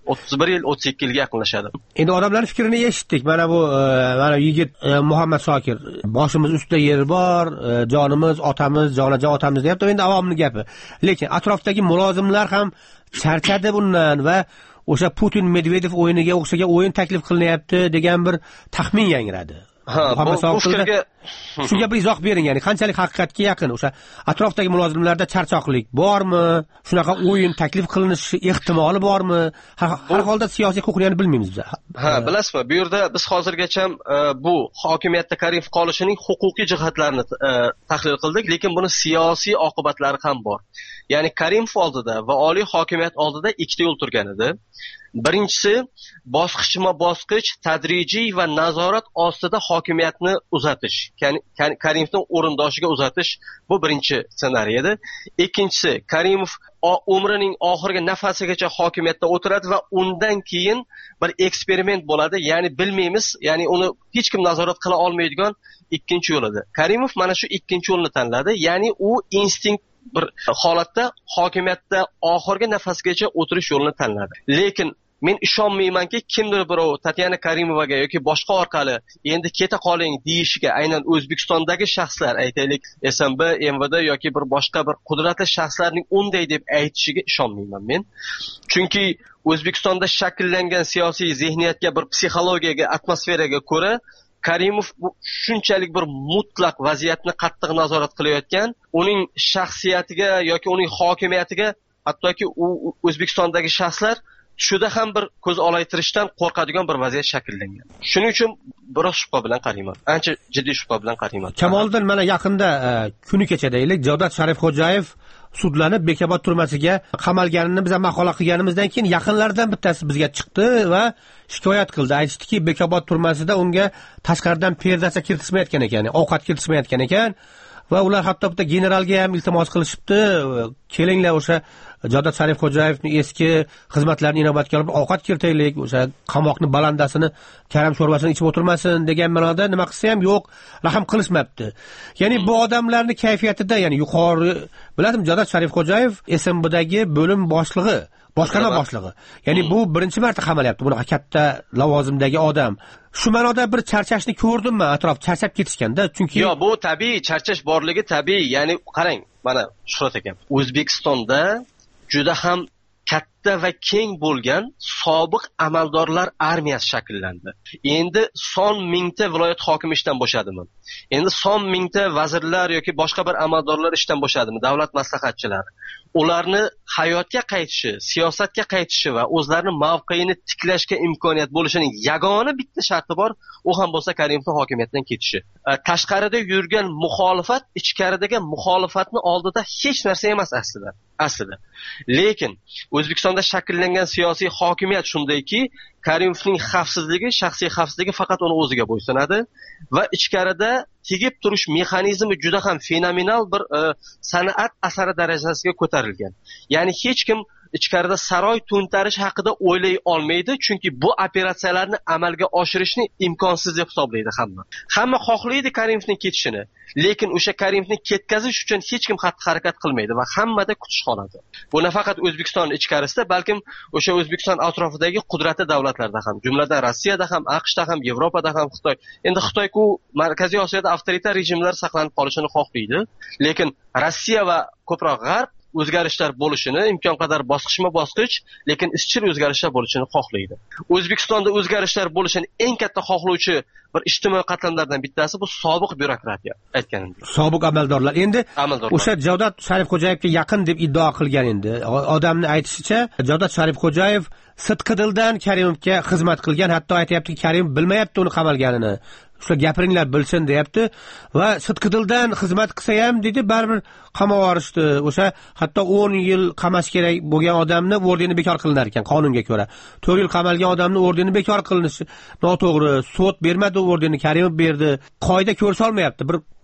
o'ttiz bir yil o'ttiz ikki yilga yaqinlashadi. Endi odamlarning fikrini eshitdik. Mana bu mana yigit Muhammad Shokir boshimiz ustida yer bor, jonimiz, otamiz, jonajon otamiz deyapti. Endi avomning gapi. Lekin atrofdagi mulozimlar ham charchadi bundan va o'sha Putin Medvedev o'yiniga o'xshagan o'yin taklif qilinyapti degan bir taxmin yangradi. Ha, bu, bu fikrga shunga bir izoh bering, ya'ni qanchalik haqiqatga yaqin o'sha atrofdagi mulozimlarda charchoqlik bormi? Shunaqa o'yin taklif qilinishi ehtimoli bormi? Har holda siyosiy huquqni bilmaymiz biz. Ha, bilasizmi? Bu yerda biz hozirgacha bu hokimiyatda Karimov qolishining huquqiy jihatlarini tahlil qildik, lekin buni siyosiy oqibatlari ham bor. Ya'ni Karimov oldida va oliy hokimiyat oldida ikkita yo'l turgan edi. Birinchisi bosqichma-bosqich tadrijiy va nazorat ostida hokimiyatni uzatish, ya'ni Karimovning o'rindoshiga uzatish, bu birinchi ssenariy edi. Ikkinchisi Karimov umrining oxirgi nafasigacha hokimiyatda o'tiradi va undan keyin bir eksperiment bo'ladi, ya'ni bilmaymiz, ya'ni uni hech kim nazorat qila olmaydigan ikkinchi yo'l edi. Karimov mana shu ikkinchi yo'lni tanladi, ya'ni u instinkt bir holatda hokimiyatda oxirgi nafasgacha o'tirish yo'lini tanladi. Lekin men ishonmaymanki, kimdir birov Tatyana Karimovaga yoki boshqa orqali endi keta qoling deyishiga, aynan O'zbekistondagi shaxslar, aytaylik S M B, M V D yoki bir boshqa bir qudratli shaxslarning unday deb aytishiga ishonmayman men. Chunki O'zbekistonda shakllangan siyosiy zihniyatga, bir psixologiyaga, atmosferaga ko'ra Karimov bu shunchalik bir mutlaq vaziyatni qattiq nazorat qilayotgan, uning shaxsiyatiga yoki uning hokimiyatiga, hattoki u O'zbekistondagi shaxslar shuda ham bir ko'z olaytirishdan qo'rqadigan bir vaziyat shakllangan. Shuning uchun biroz shubha bilan qarayman. Ancha jiddiy shubha bilan qarayman. Kamoliddin, mana yaqinda kuni kecha deylik, Javdat Sharifxo'jayev sudlanib Bekobod turmasiga qamalganini biz ham maqola qilganimizdan keyin yaqinlardan bittasi bizga chiqdi va shikoyat qildi. Aytishdiki, Bekobod turmasida unga tashqaridan perdacha kiritishmayotgan ekan, ovqat kiritishmayotgan ekan va ular hatto bitta generalga ham iltimos qilishibdi, kelinglar o'sha Javdat Sharifxo'jayevning eski xizmatlarini inobatga olib ovqat kiritaylik, o'sha qamoqni balandasini, karam sho'rbasini ichib o'tirmasin degan ma'noda nima qilsa ham yo'q, rahim qilishmabdi. Ya'ni bu odamlarning kayfiyatida, ya'ni yuqori, bilasizmi, Javdat Sharifxo'jayev S M Bdagi bo'lim boshlig'i, boshqarma boshlig'i. Ya'ni bu birinchi marta qamalyapti, buni katta lavozimdagi odam. Shu ma'noda bir charchashni ko'rdimmi, atrof charchab ketishganda, chunki yo'q, bu tabiiy, charchash borligi tabiiy. Ya'ni qarang, mana Shuhrat aka, O'zbekistonda juda ham katta va keng bo'lgan sobiq amaldorlar armiyasi shakllandi. Endi son mingta viloyat hokimi ishdan bo'shadimi? Endi son mingta vazirlar yoki boshqa bir amaldorlar ishdan bo'shadimi? Davlat maslahatchilari. Ularni hayotga qaytishi, siyosatga qaytishi va o'zlarining mavqeini tiklashga imkoniyat bo'lishining yagona bitta sharti bor, u ham bo'lsa Karimovning hokimiyatdan ketishi. Tashqarida yurgan muxolifat ichkaridagi muxolifatni oldida hech narsa emas aslida. Aslida. Lekin O'zbekistonda shakllangan siyosiy hokimiyat shundayki, Karimovning xavfsizligi, shaxsiy xavfsizligi faqat uni o'ziga bo'ysunadi va ichkarida tegib turish mexanizmi juda ham fenomenal bir e, san'at asari darajasiga ko'tarilgan. Ya'ni hech kim ichkarida saroy to'ntarish haqida o'ylay olmaydi, chunki bu operatsiyalarni amalga oshirishni imkonsiz deb hisoblaydi hamma. Hamma xohlaydi Karimovning ketishini, lekin o'sha Karimovni ketkazish uchun hech kim xatti-harakat qilmaydi va hammada kutish holati. Bu nafaqat O'zbekiston ichkarisida, balkim o'sha O'zbekiston atrofidagi qudratli davlatlarda ham, jumladan Rossiyada ham, AQShda ham, Yevropada ham, Xitoy. Endi Xitoy-ku Markaziy Osiyoda avtoritar rejimlar saqlanib qolishini xohlaydi, lekin Rossiya va ko'proq G'arb o'zgarishlar bo'lishini, imkon qadar bosqichma-bosqich, lekin izchil o'zgarishlar bo'lishini xohlaydi. O'zbekistonda o'zgarishlar bo'lishini eng katta xohlovchi bir ijtimoiy qatlamlardan bittasi bu sobiq byurokratiya, aytganimdek. Sobiq amaldorlar. Endi o'sha Javdat Sharifxo'jayevga yaqin deb iddao qilgan endi. Odamni aytishicha, Javdat Sharifxo'jayev sidqidildan Karimovga xizmat qilgan, hatto aytayapti, Karimov bilmayapti uni qamalganini. Shu gapiringlar bilsin deyapti va sidqidildan xizmat qilsa ham dedi, baribir qamab yuborishdi. O'sha hatto o'n yil qamash kerak bo'lgan odamni ordeni bekor qilinar ekan qonunga ko'ra. to'rt yil qamalgan odamni ordeni bekor qilinishi noto'g'ri. Sud bermadi ordenni, Karimov berdi. Qoida ko'rsa olmayapti. Bir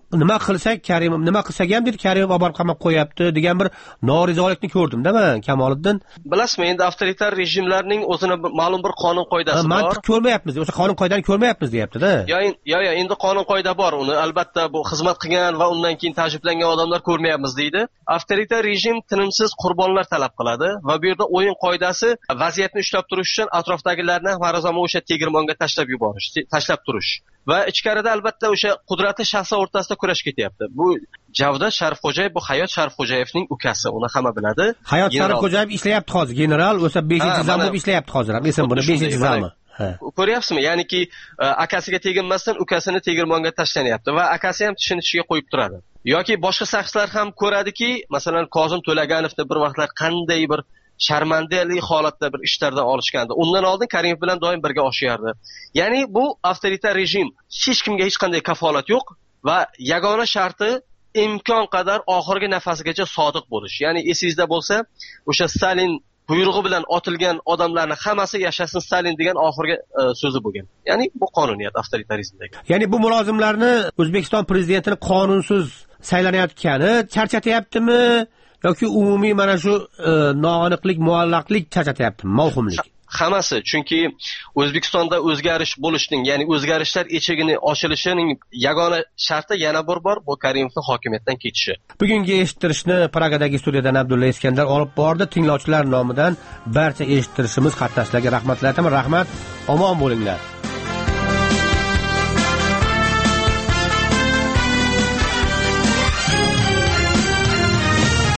nima qilsak Karimov nima qilsak ham dedi Karimov olib borib qamab qo'yapti degan bir norizolikni ko'rdimda men Kamoliddin. Bilasizmi, endi avtoritar rejimlarning o'zini ma'lum bir qonun qoidasi bor. Mantiq ko'rmayapmiz, o'sha qonun qoidani ko'rmayapmiz deyapti-da. Yo, yo, yo, endi qonun qoida bor. Uni albatta bu xizmat qilgan va undan keyin tajriblangan odamlar ko'rmayapmiz deydi. Avtoritar rejim tinimsiz qurbonlar talab qiladi va bu yerda o'yin qoidasi vaziyatni ushlab turish uchun atrofdagilarni farazama o'sha tegirmonga tashlab yuborish, tashlab turish. Va ichkarida albatta o'sha qudratli shaxslar o'rtasida kurash ketyapti. Bu Javdat Sharifxo'jayev, bu Hayot Sharifxo'jayevning ukasi, uni hamma biladi. Hayot Sharifxo'jayev ishlayapti hozir, general, o'sha beshinchi zam bo'lib ishlayapti hozir. Esim buni beshinchi zami. Ko'ryapsizmi? Ya'niki akasiga teginmasdan ukasini tegirmonga tashlanyapti va akasi ham tishini tishiga qo'yib turadi. Yoki boshqa shaxslar ham ko'radiki, masalan, Kozim To'laganovni bir vaqtlar qanday bir sharmandali holatda bir ishlardan olishgandi. Undan oldin Karimov bilan doim birga oshyardi. Ya'ni bu avtoritar rejim, hech kimga hech qanday kafolat yo'q va yagona sharti imkon qadar oxirgi nafasigacha sodiq bo'lish. Ya'ni esingizda bo'lsa, o'sha Stalin buyrug'i bilan otilgan odamlarning hammasi yashasin Stalin degan oxirgi e, so'zi bo'lgan. Ya'ni bu qonuniyat avtoritarizmdagi. Ya'ni bu mulozimlarni O'zbekiston prezidentini qonunsiz saylanayotgani charchatyaptimi yoki umumiy mana shu e, noaniqlik, muallaqlik charchatyaptimi, mavhumlik? Hammasi, chunki O'zbekistonda o'zgarish bo'lishning, ya'ni o'zgarishlar eshigini ochilishining yagona sharti yana bir bor, bu Karimovning hokimiyatdan ketishi. Bugungi eshittirishni Pragadagi studiyadan Abdulla Iskandar olib bordi. Tinglovchilar nomidan barcha eshittirishimiz qatnashchilarga rahmatlar aytaman. Rahmat, omon bo'linglar.